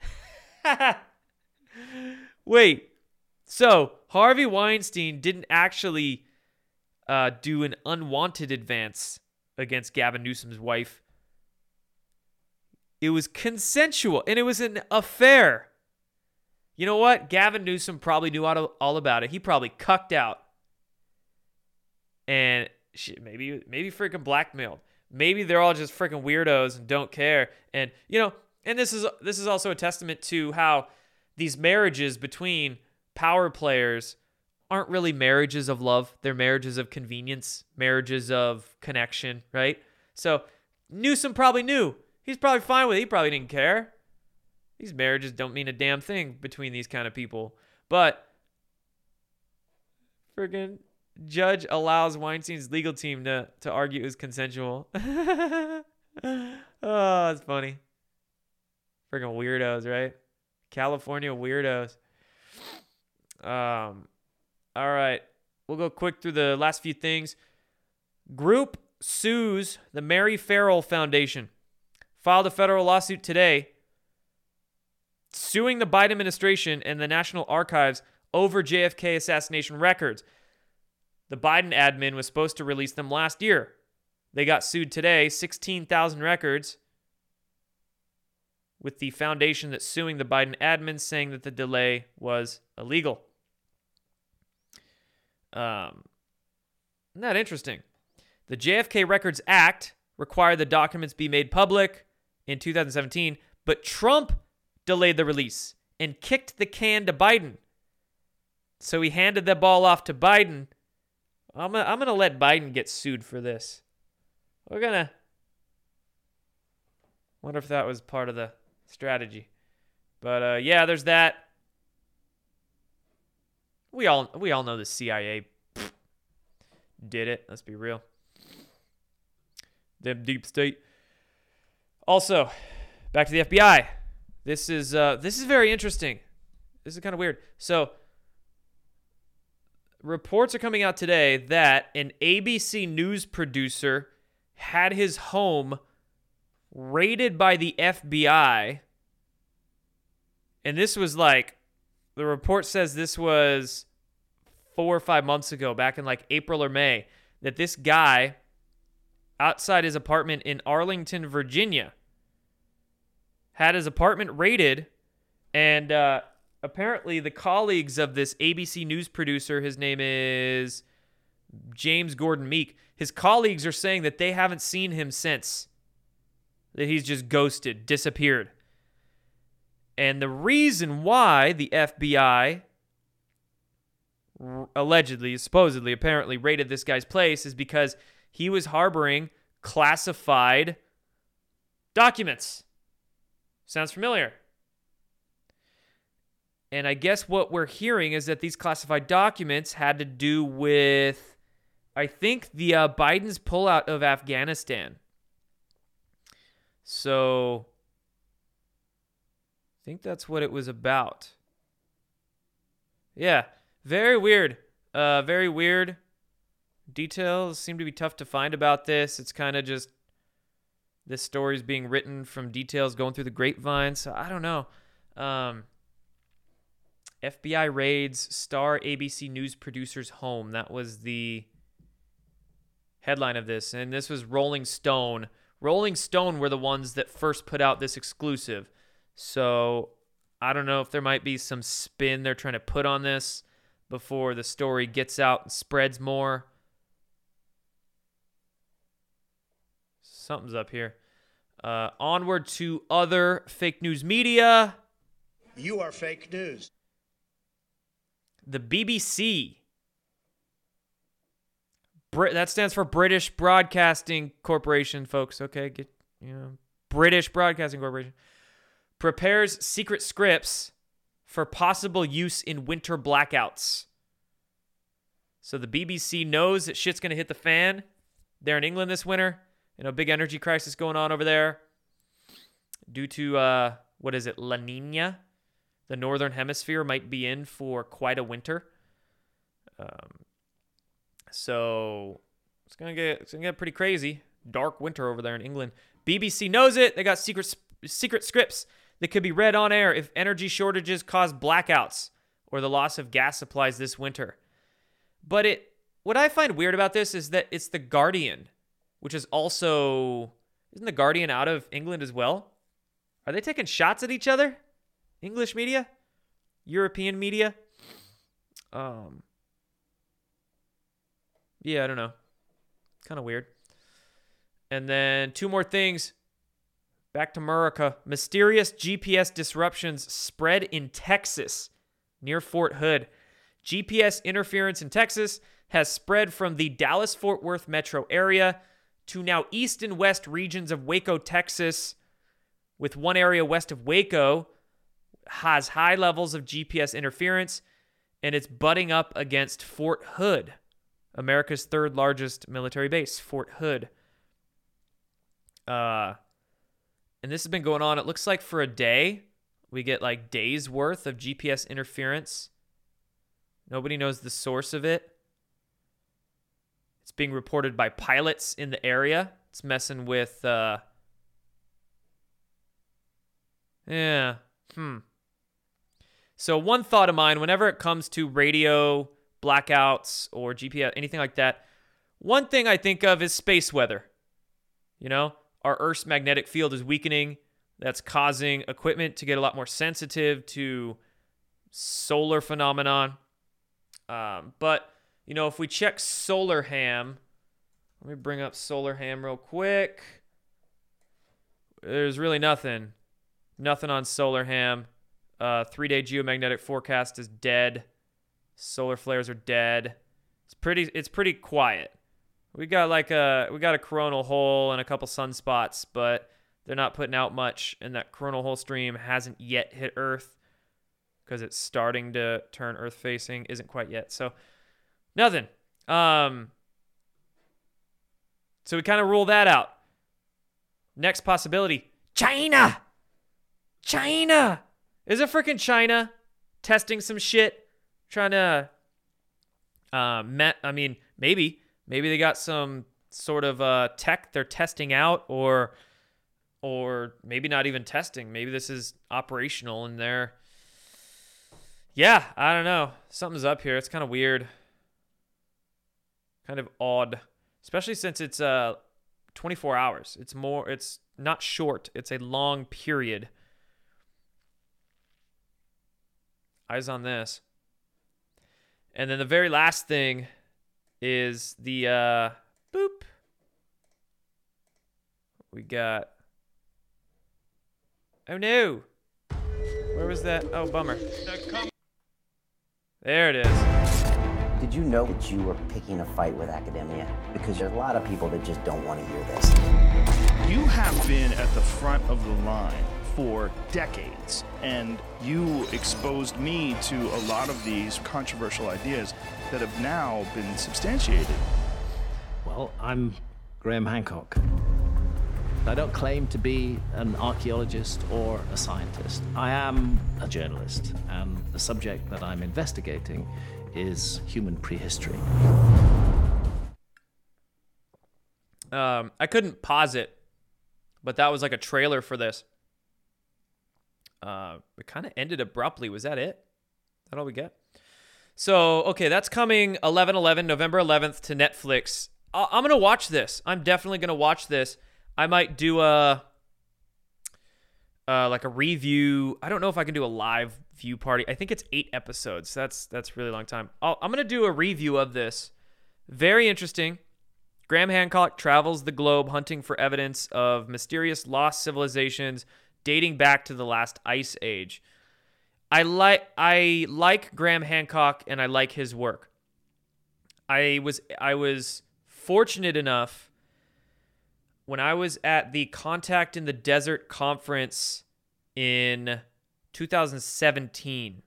Wait, so Harvey Weinstein didn't actually do an unwanted advance against Gavin Newsom's wife. It was consensual, and it was an affair. You know what? Gavin Newsom probably knew all about it. He probably cucked out. And maybe freaking blackmailed. Maybe they're all just freaking weirdos and don't care. And, you know, and this is also a testament to how these marriages between power players aren't really marriages of love. They're marriages of convenience, marriages of connection, right? So Newsom probably knew. He's probably fine with it. He probably didn't care. These marriages don't mean a damn thing between these kind of people. But friggin' judge allows Weinstein's legal team to argue it was consensual. Oh, that's funny. Freaking weirdos, right? California weirdos. All right. We'll go quick through the last few things. Group sues the Mary Farrell Foundation. Filed a federal lawsuit today suing the Biden administration and the National Archives over JFK assassination records. The Biden admin was supposed to release them last year. They got sued today, 16,000 records, with the foundation that's suing the Biden admin saying that the delay was illegal. Isn't that interesting? The JFK Records Act required the documents be made public in 2017, but Trump delayed the release and kicked the can to Biden. So he handed the ball off to Biden. I'm gonna let Biden get sued for this. Wonder if that was part of the strategy. But yeah, there's that. We all know the CIA did it. Let's be real. Them deep state. Also, back to the FBI. This is very interesting. This is kind of weird. So, reports are coming out today that an ABC News producer had his home raided by the FBI. And this was like, the report says this was 4 or 5 months ago, back in like April or May, that this guy outside his apartment in Arlington, Virginia, had his apartment raided, and apparently the colleagues of this ABC News producer, his name is James Gordon Meek, his colleagues are saying that they haven't seen him since, that he's just ghosted, disappeared. And the reason why the FBI allegedly, supposedly, apparently raided this guy's place is because he was harboring classified documents. Sounds familiar? And I guess what we're hearing is that these classified documents had to do with, I think, the Biden's pullout of Afghanistan. So, I think that's what it was about. Yeah, very weird. Very weird. Details seem to be tough to find about this. It's kind of just, this story is being written from details going through the grapevine. So, I don't know. FBI raids star ABC News producer's home. That was the headline of this. And this was Rolling Stone. Rolling Stone were the ones that first put out this exclusive. So I don't know if there might be some spin they're trying to put on this before the story gets out and spreads more. Something's up here. Onward to other fake news media. You are fake news. The BBC. That stands for British Broadcasting Corporation, folks. Okay, British Broadcasting Corporation prepares secret scripts for possible use in winter blackouts. So the BBC knows that shit's going to hit the fan. They're in England this winter. Big energy crisis going on over there due to, La Nina? The Northern Hemisphere might be in for quite a winter. So it's gonna get pretty crazy. Dark winter over there in England. BBC knows it. They got secret scripts that could be read on air if energy shortages cause blackouts or the loss of gas supplies this winter. But what I find weird about this is that it's The Guardian, which is also, isn't The Guardian out of England as well? Are they taking shots at each other? English media? European media? Yeah, I don't know. Kind of weird. And then 2 more things. Back to America. Mysterious GPS disruptions spread in Texas near Fort Hood. GPS interference in Texas has spread from the Dallas-Fort Worth metro area to now east and west regions of Waco, Texas, with one area west of Waco has high levels of GPS interference, and it's butting up against Fort Hood, America's 3rd largest military base, Fort Hood. and this has been going on, it looks like for a day, we get like days worth of GPS interference. Nobody knows the source of it. It's being reported by pilots in the area. It's messing with, So one thought of mine, whenever it comes to radio blackouts or GPS, anything like that, one thing I think of is space weather. You know, our Earth's magnetic field is weakening. That's causing equipment to get a lot more sensitive to solar phenomenon. But, you know, if we check SolarHam, let me bring up SolarHam real quick. There's really nothing. Nothing on SolarHam. 3-day geomagnetic forecast is dead. Solar flares are dead. It's pretty quiet. We got a coronal hole and a couple sunspots, but they're not putting out much, and that coronal hole stream hasn't yet hit Earth because it's starting to turn Earth facing. Isn't quite yet. So nothing. So we kind of rule that out. Next possibility, China. Is it freaking China testing some shit? Trying to, maybe they got some sort of tech they're testing out, or maybe not even testing. Maybe this is operational and they're, I don't know. Something's up here. It's kind of weird. Kind of odd, especially since it's 24 hours. It's not short. It's a long period. Eyes on this. And then the very last thing is the boop. We got, oh no. Where was that? Oh, bummer. There it is. Did you know that you were picking a fight with academia? Because there's a lot of people that just don't want to hear this. You have been at the front of the line for decades, and you exposed me to a lot of these controversial ideas that have now been substantiated. Well, I'm Graham Hancock. I don't claim to be an archaeologist or a scientist. I am a journalist, and the subject that I'm investigating is human prehistory. I couldn't pause it, but that was like a trailer for this. It kind of ended abruptly. Was that it? Is that all we get? So, okay, that's coming November 11th to Netflix. I'm going to watch this. I'm definitely going to watch this. I might do a review. I don't know if I can do a live view party. I think it's 8 episodes. That's a really long time. I'm going to do a review of this. Very interesting. Graham Hancock travels the globe hunting for evidence of mysterious lost civilizations dating back to the last ice age. I like Graham Hancock, and I like his work. I was fortunate enough when I was at the Contact in the Desert conference in 2017.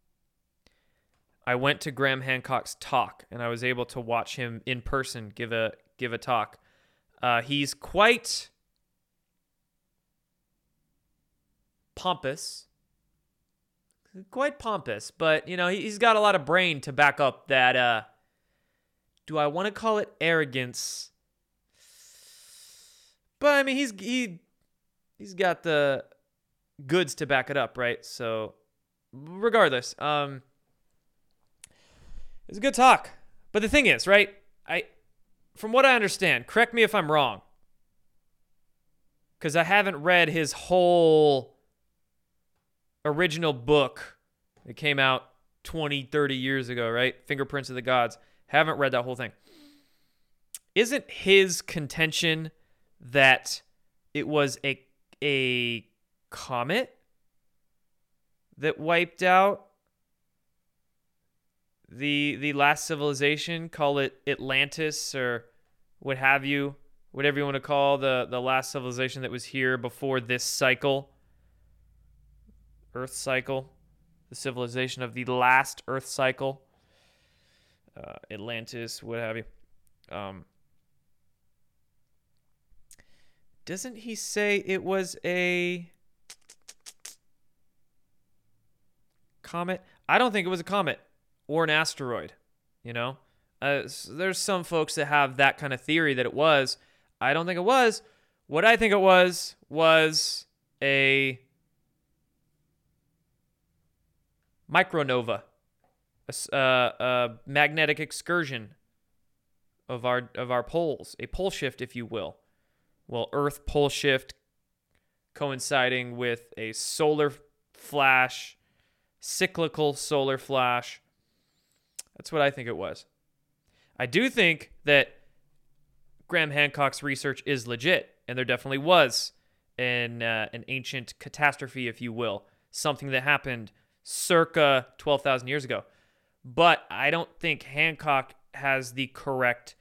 I went to Graham Hancock's talk, and I was able to watch him in person give a talk. He's quite pompous, but you know, he's got a lot of brain to back up that. Do I want to call it arrogance? But I mean, he's got the goods to back it up, right? So, regardless, it's a good talk. But the thing is, right? From what I understand, correct me if I'm wrong, because I haven't read his whole original book. It came out 20, 30 years ago, right? Fingerprints of the Gods. Haven't read that whole thing. Isn't his contention that it was a comet that wiped out the last civilization? Call it Atlantis or what have you, whatever you want to call the last civilization that was here before this cycle, Earth cycle, the civilization of the last Earth cycle, Atlantis, what have you. doesn't he say it was a comet? I don't think it was a comet or an asteroid, you know? There's some folks that have that kind of theory that it was. I don't think it was. What I think it was a micronova, a magnetic excursion of our poles, a pole shift, if you will. Well, Earth pole shift coinciding with a solar flash, cyclical solar flash. That's what I think it was. I do think that Graham Hancock's research is legit, and there definitely was an ancient catastrophe, if you will, something that happened circa 12,000 years ago. But I don't think Hancock has the correct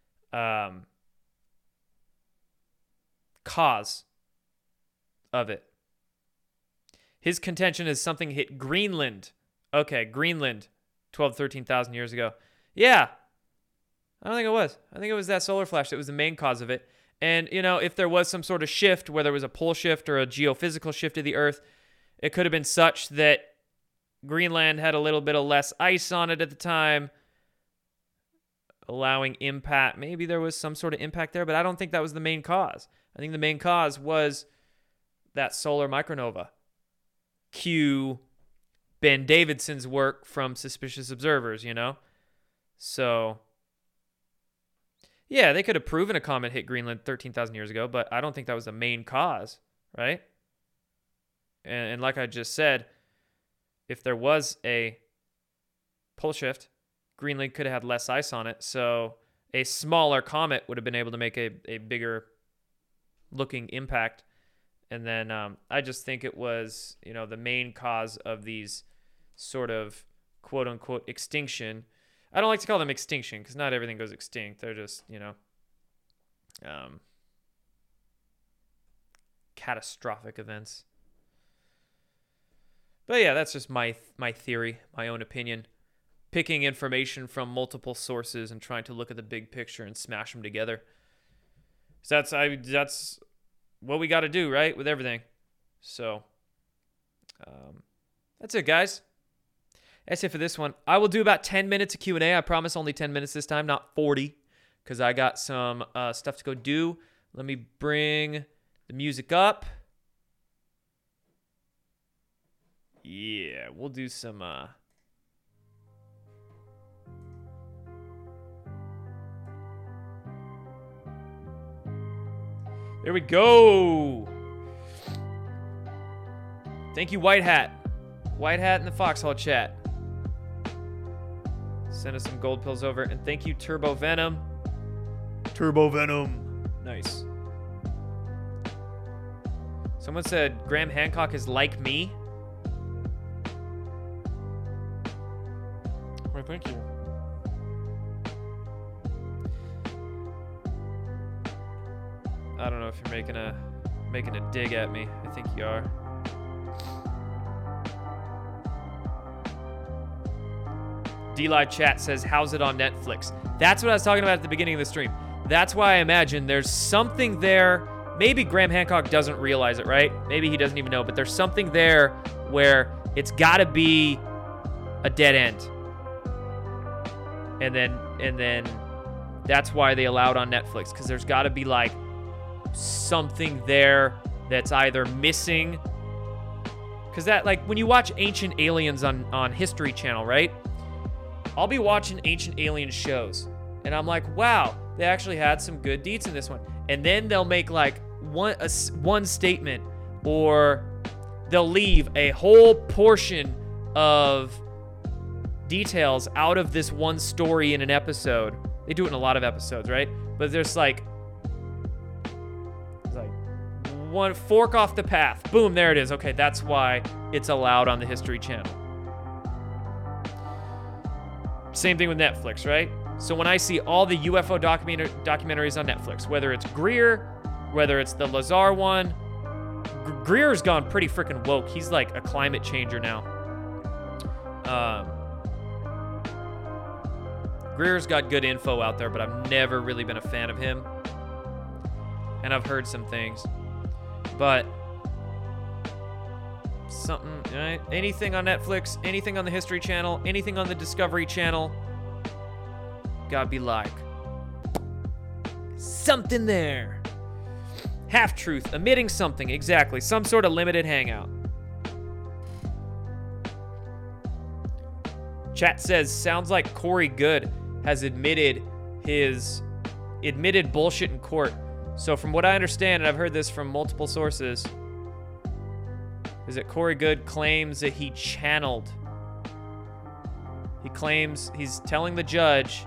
cause of it. His contention is something hit Greenland. Okay, Greenland, 12, 13,000 years ago. Yeah, I don't think it was. I think it was that solar flash that was the main cause of it. And, you know, if there was some sort of shift, whether it was a pole shift or a geophysical shift of the Earth, it could have been such that Greenland had a little bit of less ice on it at the time, allowing impact. Maybe there was some sort of impact there, but I don't think that was the main cause. I think the main cause was that solar micronova. Cue Ben Davidson's work from Suspicious Observers, you know? So, yeah, they could have proven a comet hit Greenland 13,000 years ago, but I don't think that was the main cause, right? And like I just said, if there was a pole shift, Greenland could have had less ice on it, so a smaller comet would have been able to make a bigger looking impact. And then I just think it was, you know, the main cause of these sort of quote unquote extinction. I don't like to call them extinction because not everything goes extinct. They're just, you know, catastrophic events. But yeah, that's just my theory, my own opinion. Picking information from multiple sources and trying to look at the big picture and smash them together. So that's what we got to do, right, with everything. So that's it, guys. That's it for this one. I will do about 10 minutes of Q&A. I promise only 10 minutes this time, not 40, because I got some stuff to go do. Let me bring the music up. Yeah, we'll do some... There we go. Thank you, White Hat. White Hat in the Foxhole chat. Send us some gold pills over. And thank you, Turbo Venom. Turbo Venom. Nice. Someone said Graham Hancock is like me. Well, thank you. I don't know if you're making a dig at me. I think you are. D-Live chat says, how's it on Netflix? That's what I was talking about at the beginning of the stream. That's why I imagine there's something there. Maybe Graham Hancock doesn't realize it, right? Maybe he doesn't even know, but there's something there where it's got to be a dead end. And then that's why they allow it on Netflix, because there's got to be like something there that's either missing. Because that, like, when you watch Ancient Aliens on History Channel, right? I'll be watching Ancient Alien shows, and I'm like, wow, they actually had some good deets in this one. And then they'll make like one statement, or they'll leave a whole portion of details out of this one story in an episode. They do it in a lot of episodes, right? But there's like one fork off the path. Boom, there it is. Okay, that's why it's allowed on the History Channel. Same thing with Netflix, right? So when I see all the UFO documentaries on Netflix, whether it's Greer, whether it's the Lazar one, Greer's gone pretty freaking woke. He's like a climate changer now. Greer's got good info out there, but I've never really been a fan of him. and I've heard some things. But something, right? Anything on Netflix, anything on the History Channel, anything on the Discovery Channel, gotta be like something there. Half-truth, omitting something, exactly. Some sort of limited hangout. Chat says, sounds like Corey Goode has admitted bullshit in court. So from what I understand, and I've heard this from multiple sources, is that Corey Goode claims that he channeled. He claims he's telling the judge.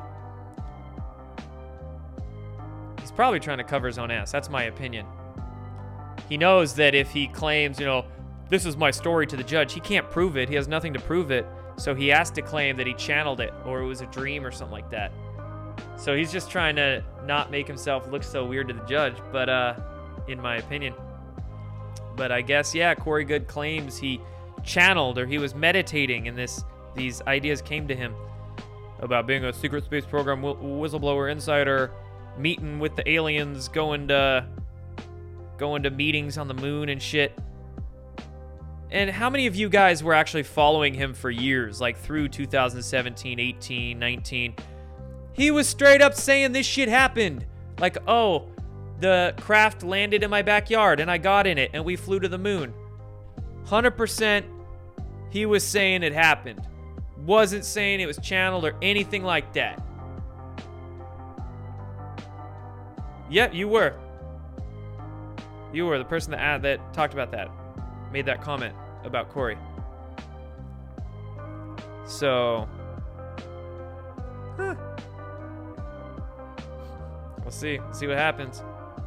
He's probably trying to cover his own ass. That's my opinion. He knows that if he claims, this is my story to the judge, he can't prove it. He has nothing to prove it. So he has to claim that he channeled it or it was a dream or something like that. So he's just trying to not make himself look so weird to the judge, but in my opinion. But I guess, yeah, Corey Goode claims he channeled or he was meditating and these ideas came to him about being a secret space program whistleblower insider, meeting with the aliens, going to meetings on the moon and shit. And how many of you guys were actually following him for years, like through 2017, 18, 19? He was straight up saying this shit happened. Like, oh, the craft landed in my backyard and I got in it and we flew to the moon. 100% he was saying it happened. Wasn't saying it was channeled or anything like that. Yep, you were. You were the person that talked about that. Made that comment about Corey. So, we'll see. See what happens.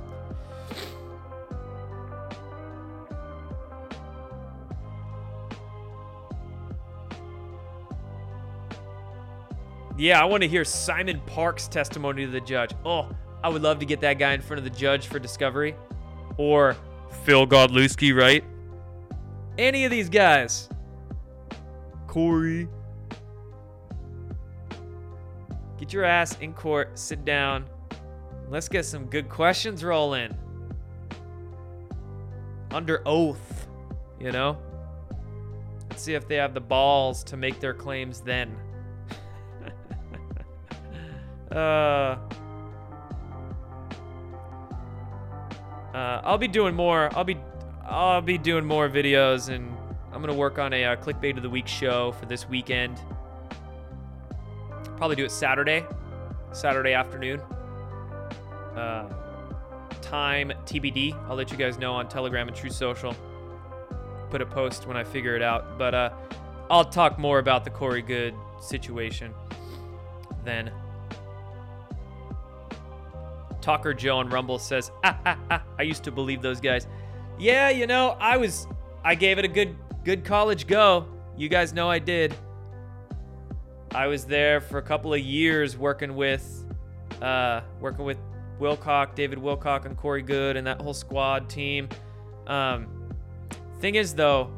Yeah, I want to hear Simon Park's testimony to the judge. Oh, I would love to get that guy in front of the judge for Discovery. Or Phil Godlewski, right? Any of these guys. Corey. Get your ass in court. Sit down. Let's get some good questions rolling. Under oath, Let's see if they have the balls to make their claims then. I'll be doing more. I'll be doing more videos, and I'm gonna work on a clickbait of the week show for this weekend. Probably do it Saturday afternoon. Time TBD. I'll let you guys know on Telegram and True Social. Put a post when I figure it out, but I'll talk more about the Corey Goode situation then. Talker Joe on Rumble says, I used to believe those guys. Yeah, I gave it a good college go. You guys know I did. I was there for a couple of years working with Wilcock, David Wilcock, and Corey Goode and that whole squad team. Thing is, though,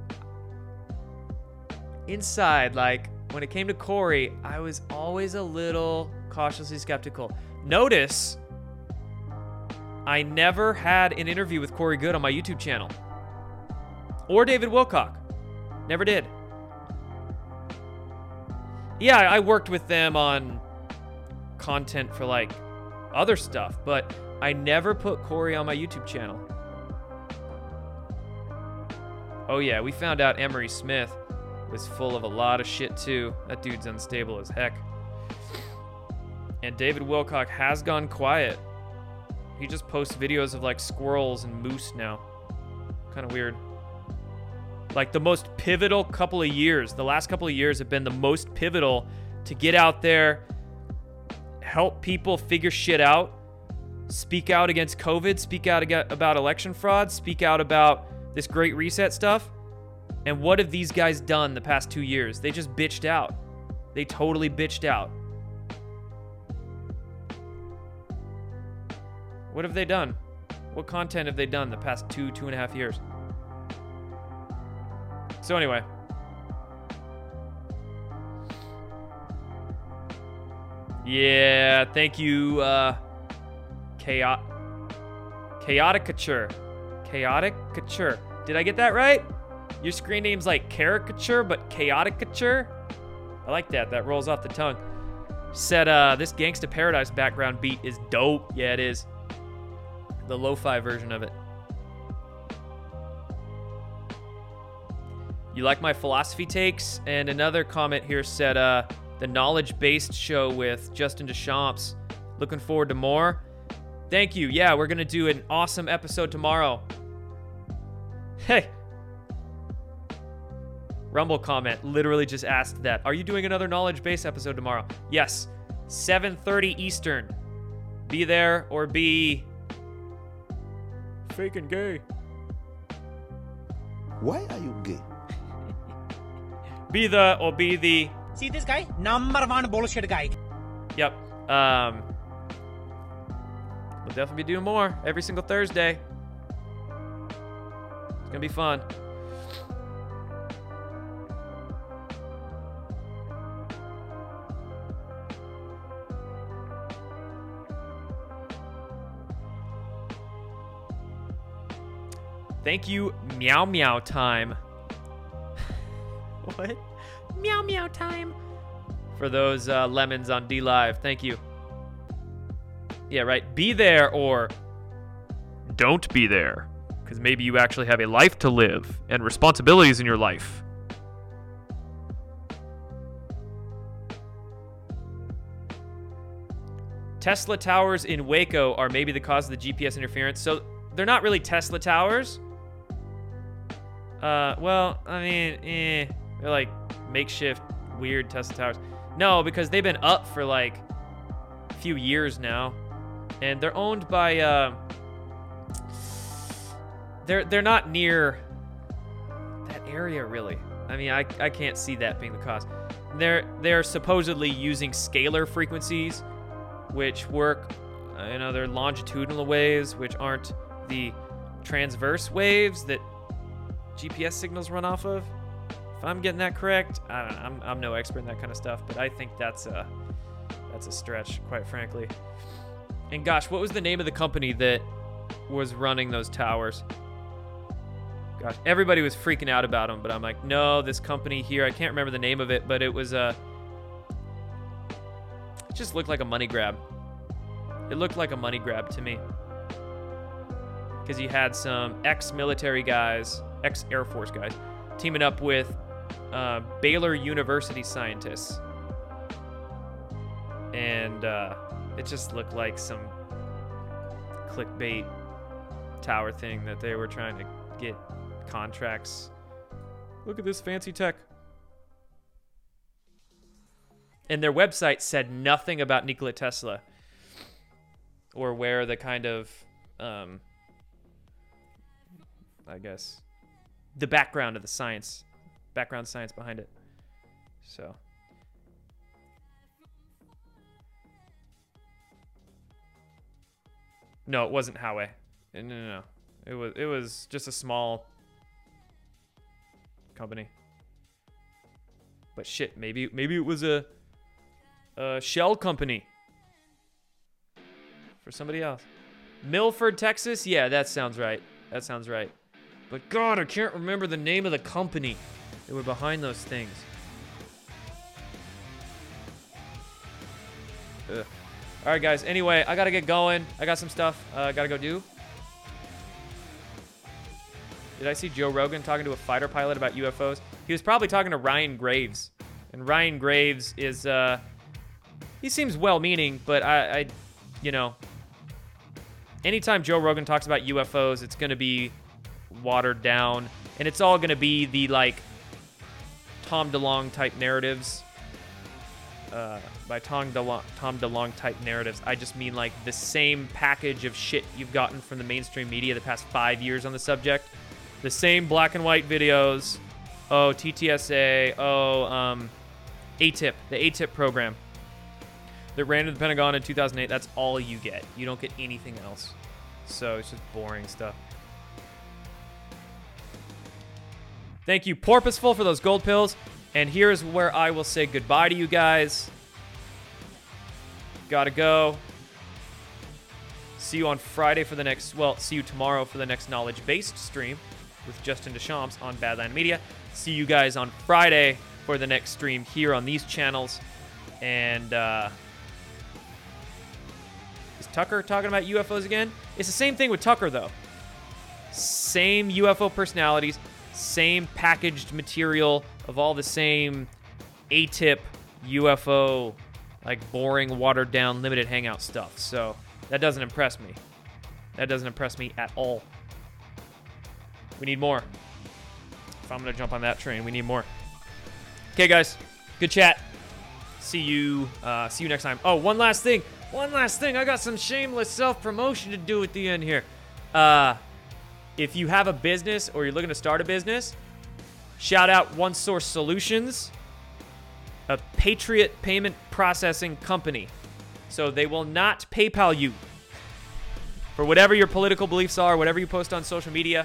inside, like, when it came to Corey, I was always a little cautiously skeptical. Notice, I never had an interview with Corey Goode on my YouTube channel. Or David Wilcock. Never did. Yeah, I worked with them on content for, like, other stuff, but I never put Corey on my YouTube channel. Oh yeah, we found out Emery Smith was full of a lot of shit too. That dude's unstable as heck. And David Wilcock has gone quiet. He just posts videos of like squirrels and moose now. Kind of weird. Like the most pivotal couple of years, the last couple of years have been the most pivotal to get out there, help people figure shit out, speak out against COVID, speak out about election fraud, speak out about this Great Reset stuff. And what have these guys done the past 2 years? They just bitched out. They totally bitched out. What have they done? What content have they done the past 2.5 years? So anyway. Yeah, thank you, Chaoticature. Chaoticature. Did I get that right? Your screen name's like caricature, but chaoticature? I like that. That rolls off the tongue. Said, this Gangsta Paradise background beat is dope. Yeah, it is. The lo-fi version of it. You like my philosophy takes? And another comment here said, the knowledge-based show with Justin Deschamps. Looking forward to more. Thank you. Yeah, we're going to do an awesome episode tomorrow. Hey. Rumble comment literally just asked that. Are you doing another knowledge-based episode tomorrow? Yes. 7:30 Eastern. Be there or be fake and gay. Why are you gay? Be the or be the. See this guy? Number one bullshit guy. Yep. We'll definitely be doing more every single Thursday. It's gonna be fun. Thank you, Meow Meow Time. What? Meow Meow Time. For those lemons on D Live. Thank you. Yeah, right. Be there or don't be there. Because maybe you actually have a life to live and responsibilities in your life. Tesla towers in Waco are maybe the cause of the GPS interference. So they're not really Tesla towers. Well, I mean, they're like makeshift, weird Tesla towers. No, because they've been up for like a few years now, and they're owned by. They're not near that area really. I mean, I can't see that being the cause. They're supposedly using scalar frequencies, which work, they're longitudinal waves, which aren't the transverse waves that GPS signals run off of. If I'm getting that correct, I don't know. I'm no expert in that kind of stuff, but I think that's a stretch, quite frankly. And gosh, what was the name of the company that was running those towers? Gosh, everybody was freaking out about them, but I'm like, no, this company here, I can't remember the name of it, but it was it just looked like a money grab. It looked like a money grab to me. Because you had some ex-military guys, ex-Air Force guys, teaming up with Baylor University scientists. And it just looked like some clickbait tower thing that they were trying to get contracts. Look at this fancy tech. And their website said nothing about Nikola Tesla or where the kind of, I guess, the background of the science, background science behind it. So. No, it wasn't Huawei. No. It was just a small company. But shit, maybe it was a shell company for somebody else. Milford, Texas? Yeah, that sounds right. That sounds right. But God, I can't remember the name of the company that were behind those things. Ugh. All right, guys. Anyway, I got to get going. I got some stuff I got to go do. Did I see Joe Rogan talking to a fighter pilot about UFOs? He was probably talking to Ryan Graves. And Ryan Graves is, he seems well-meaning, but I anytime Joe Rogan talks about UFOs, it's going to be watered down. And it's all going to be the, like, Tom DeLonge type narratives. By Tom DeLonge type narratives, I just mean like the same package of shit you've gotten from the mainstream media the past 5 years on the subject. The same black and white videos. Oh, TTSA. Oh, ATIP, the ATIP program that ran to the Pentagon in 2008. That's all you get. You don't get anything else. So it's just boring stuff. Thank you, Porpoiseful, for those gold pills. And here's where I will say goodbye to you guys. Gotta go. see you on Friday for the next, well, see you tomorrow for the next knowledge-based stream with Justin Deschamps on Badland Media. See you guys on Friday for the next stream here on these channels. And is Tucker talking about UFOs again? It's the same thing with Tucker, though. Same UFO personalities, same packaged material of all the same A-tip UFO, like boring, watered-down, limited hangout stuff. So that doesn't impress me. That doesn't impress me at all. We need more. If I'm going to jump on that train, we need more. Okay, guys. Good chat. See you next time. Oh, one last thing. I got some shameless self-promotion to do at the end here. If you have a business or you're looking to start a business, shout out OneSource Solutions, a Patriot payment processing company. So they will not PayPal you. For whatever your political beliefs are, whatever you post on social media,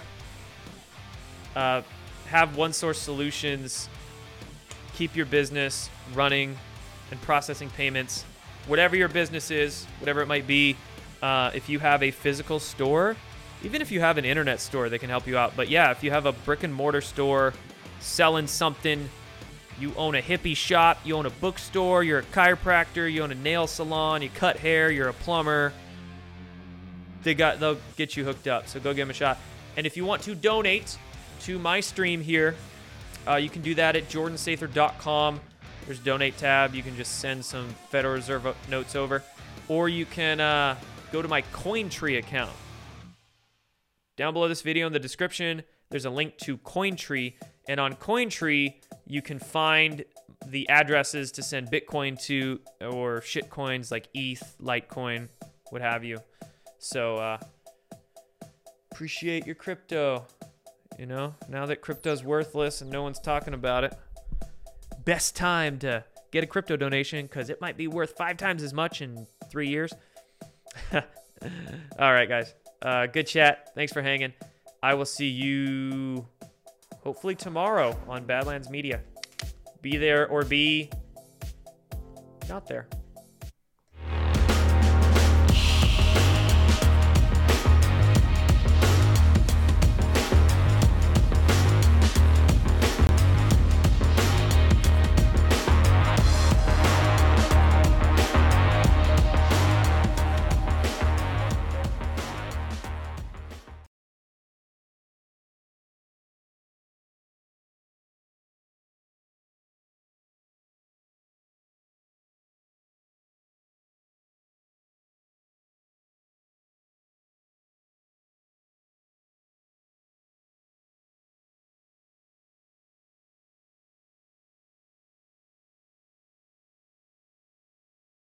have OneSource Solutions keep your business running and processing payments. Whatever your business is, whatever it might be, if you have a physical store, even if you have an internet store, they can help you out. But yeah, if you have a brick and mortar store selling something, you own a hippie shop, you own a bookstore, you're a chiropractor, you own a nail salon, you cut hair, you're a plumber, they'll get you hooked up. So go give them a shot. And if you want to donate to my stream here, you can do that at jordansather.com. There's a donate tab. You can just send some Federal Reserve notes over. Or you can go to my Cointree account. Down below this video in the description, there's a link to Cointree. And on Cointree, you can find the addresses to send Bitcoin to, or shitcoins like ETH, Litecoin, what have you. So, appreciate your crypto. You know, now that crypto's worthless and no one's talking about it, best time to get a crypto donation because it might be worth 5 times as much in 3 years. All right, guys. Good chat. Thanks for hanging. I will see you hopefully tomorrow on Badlands Media. Be there or be not there.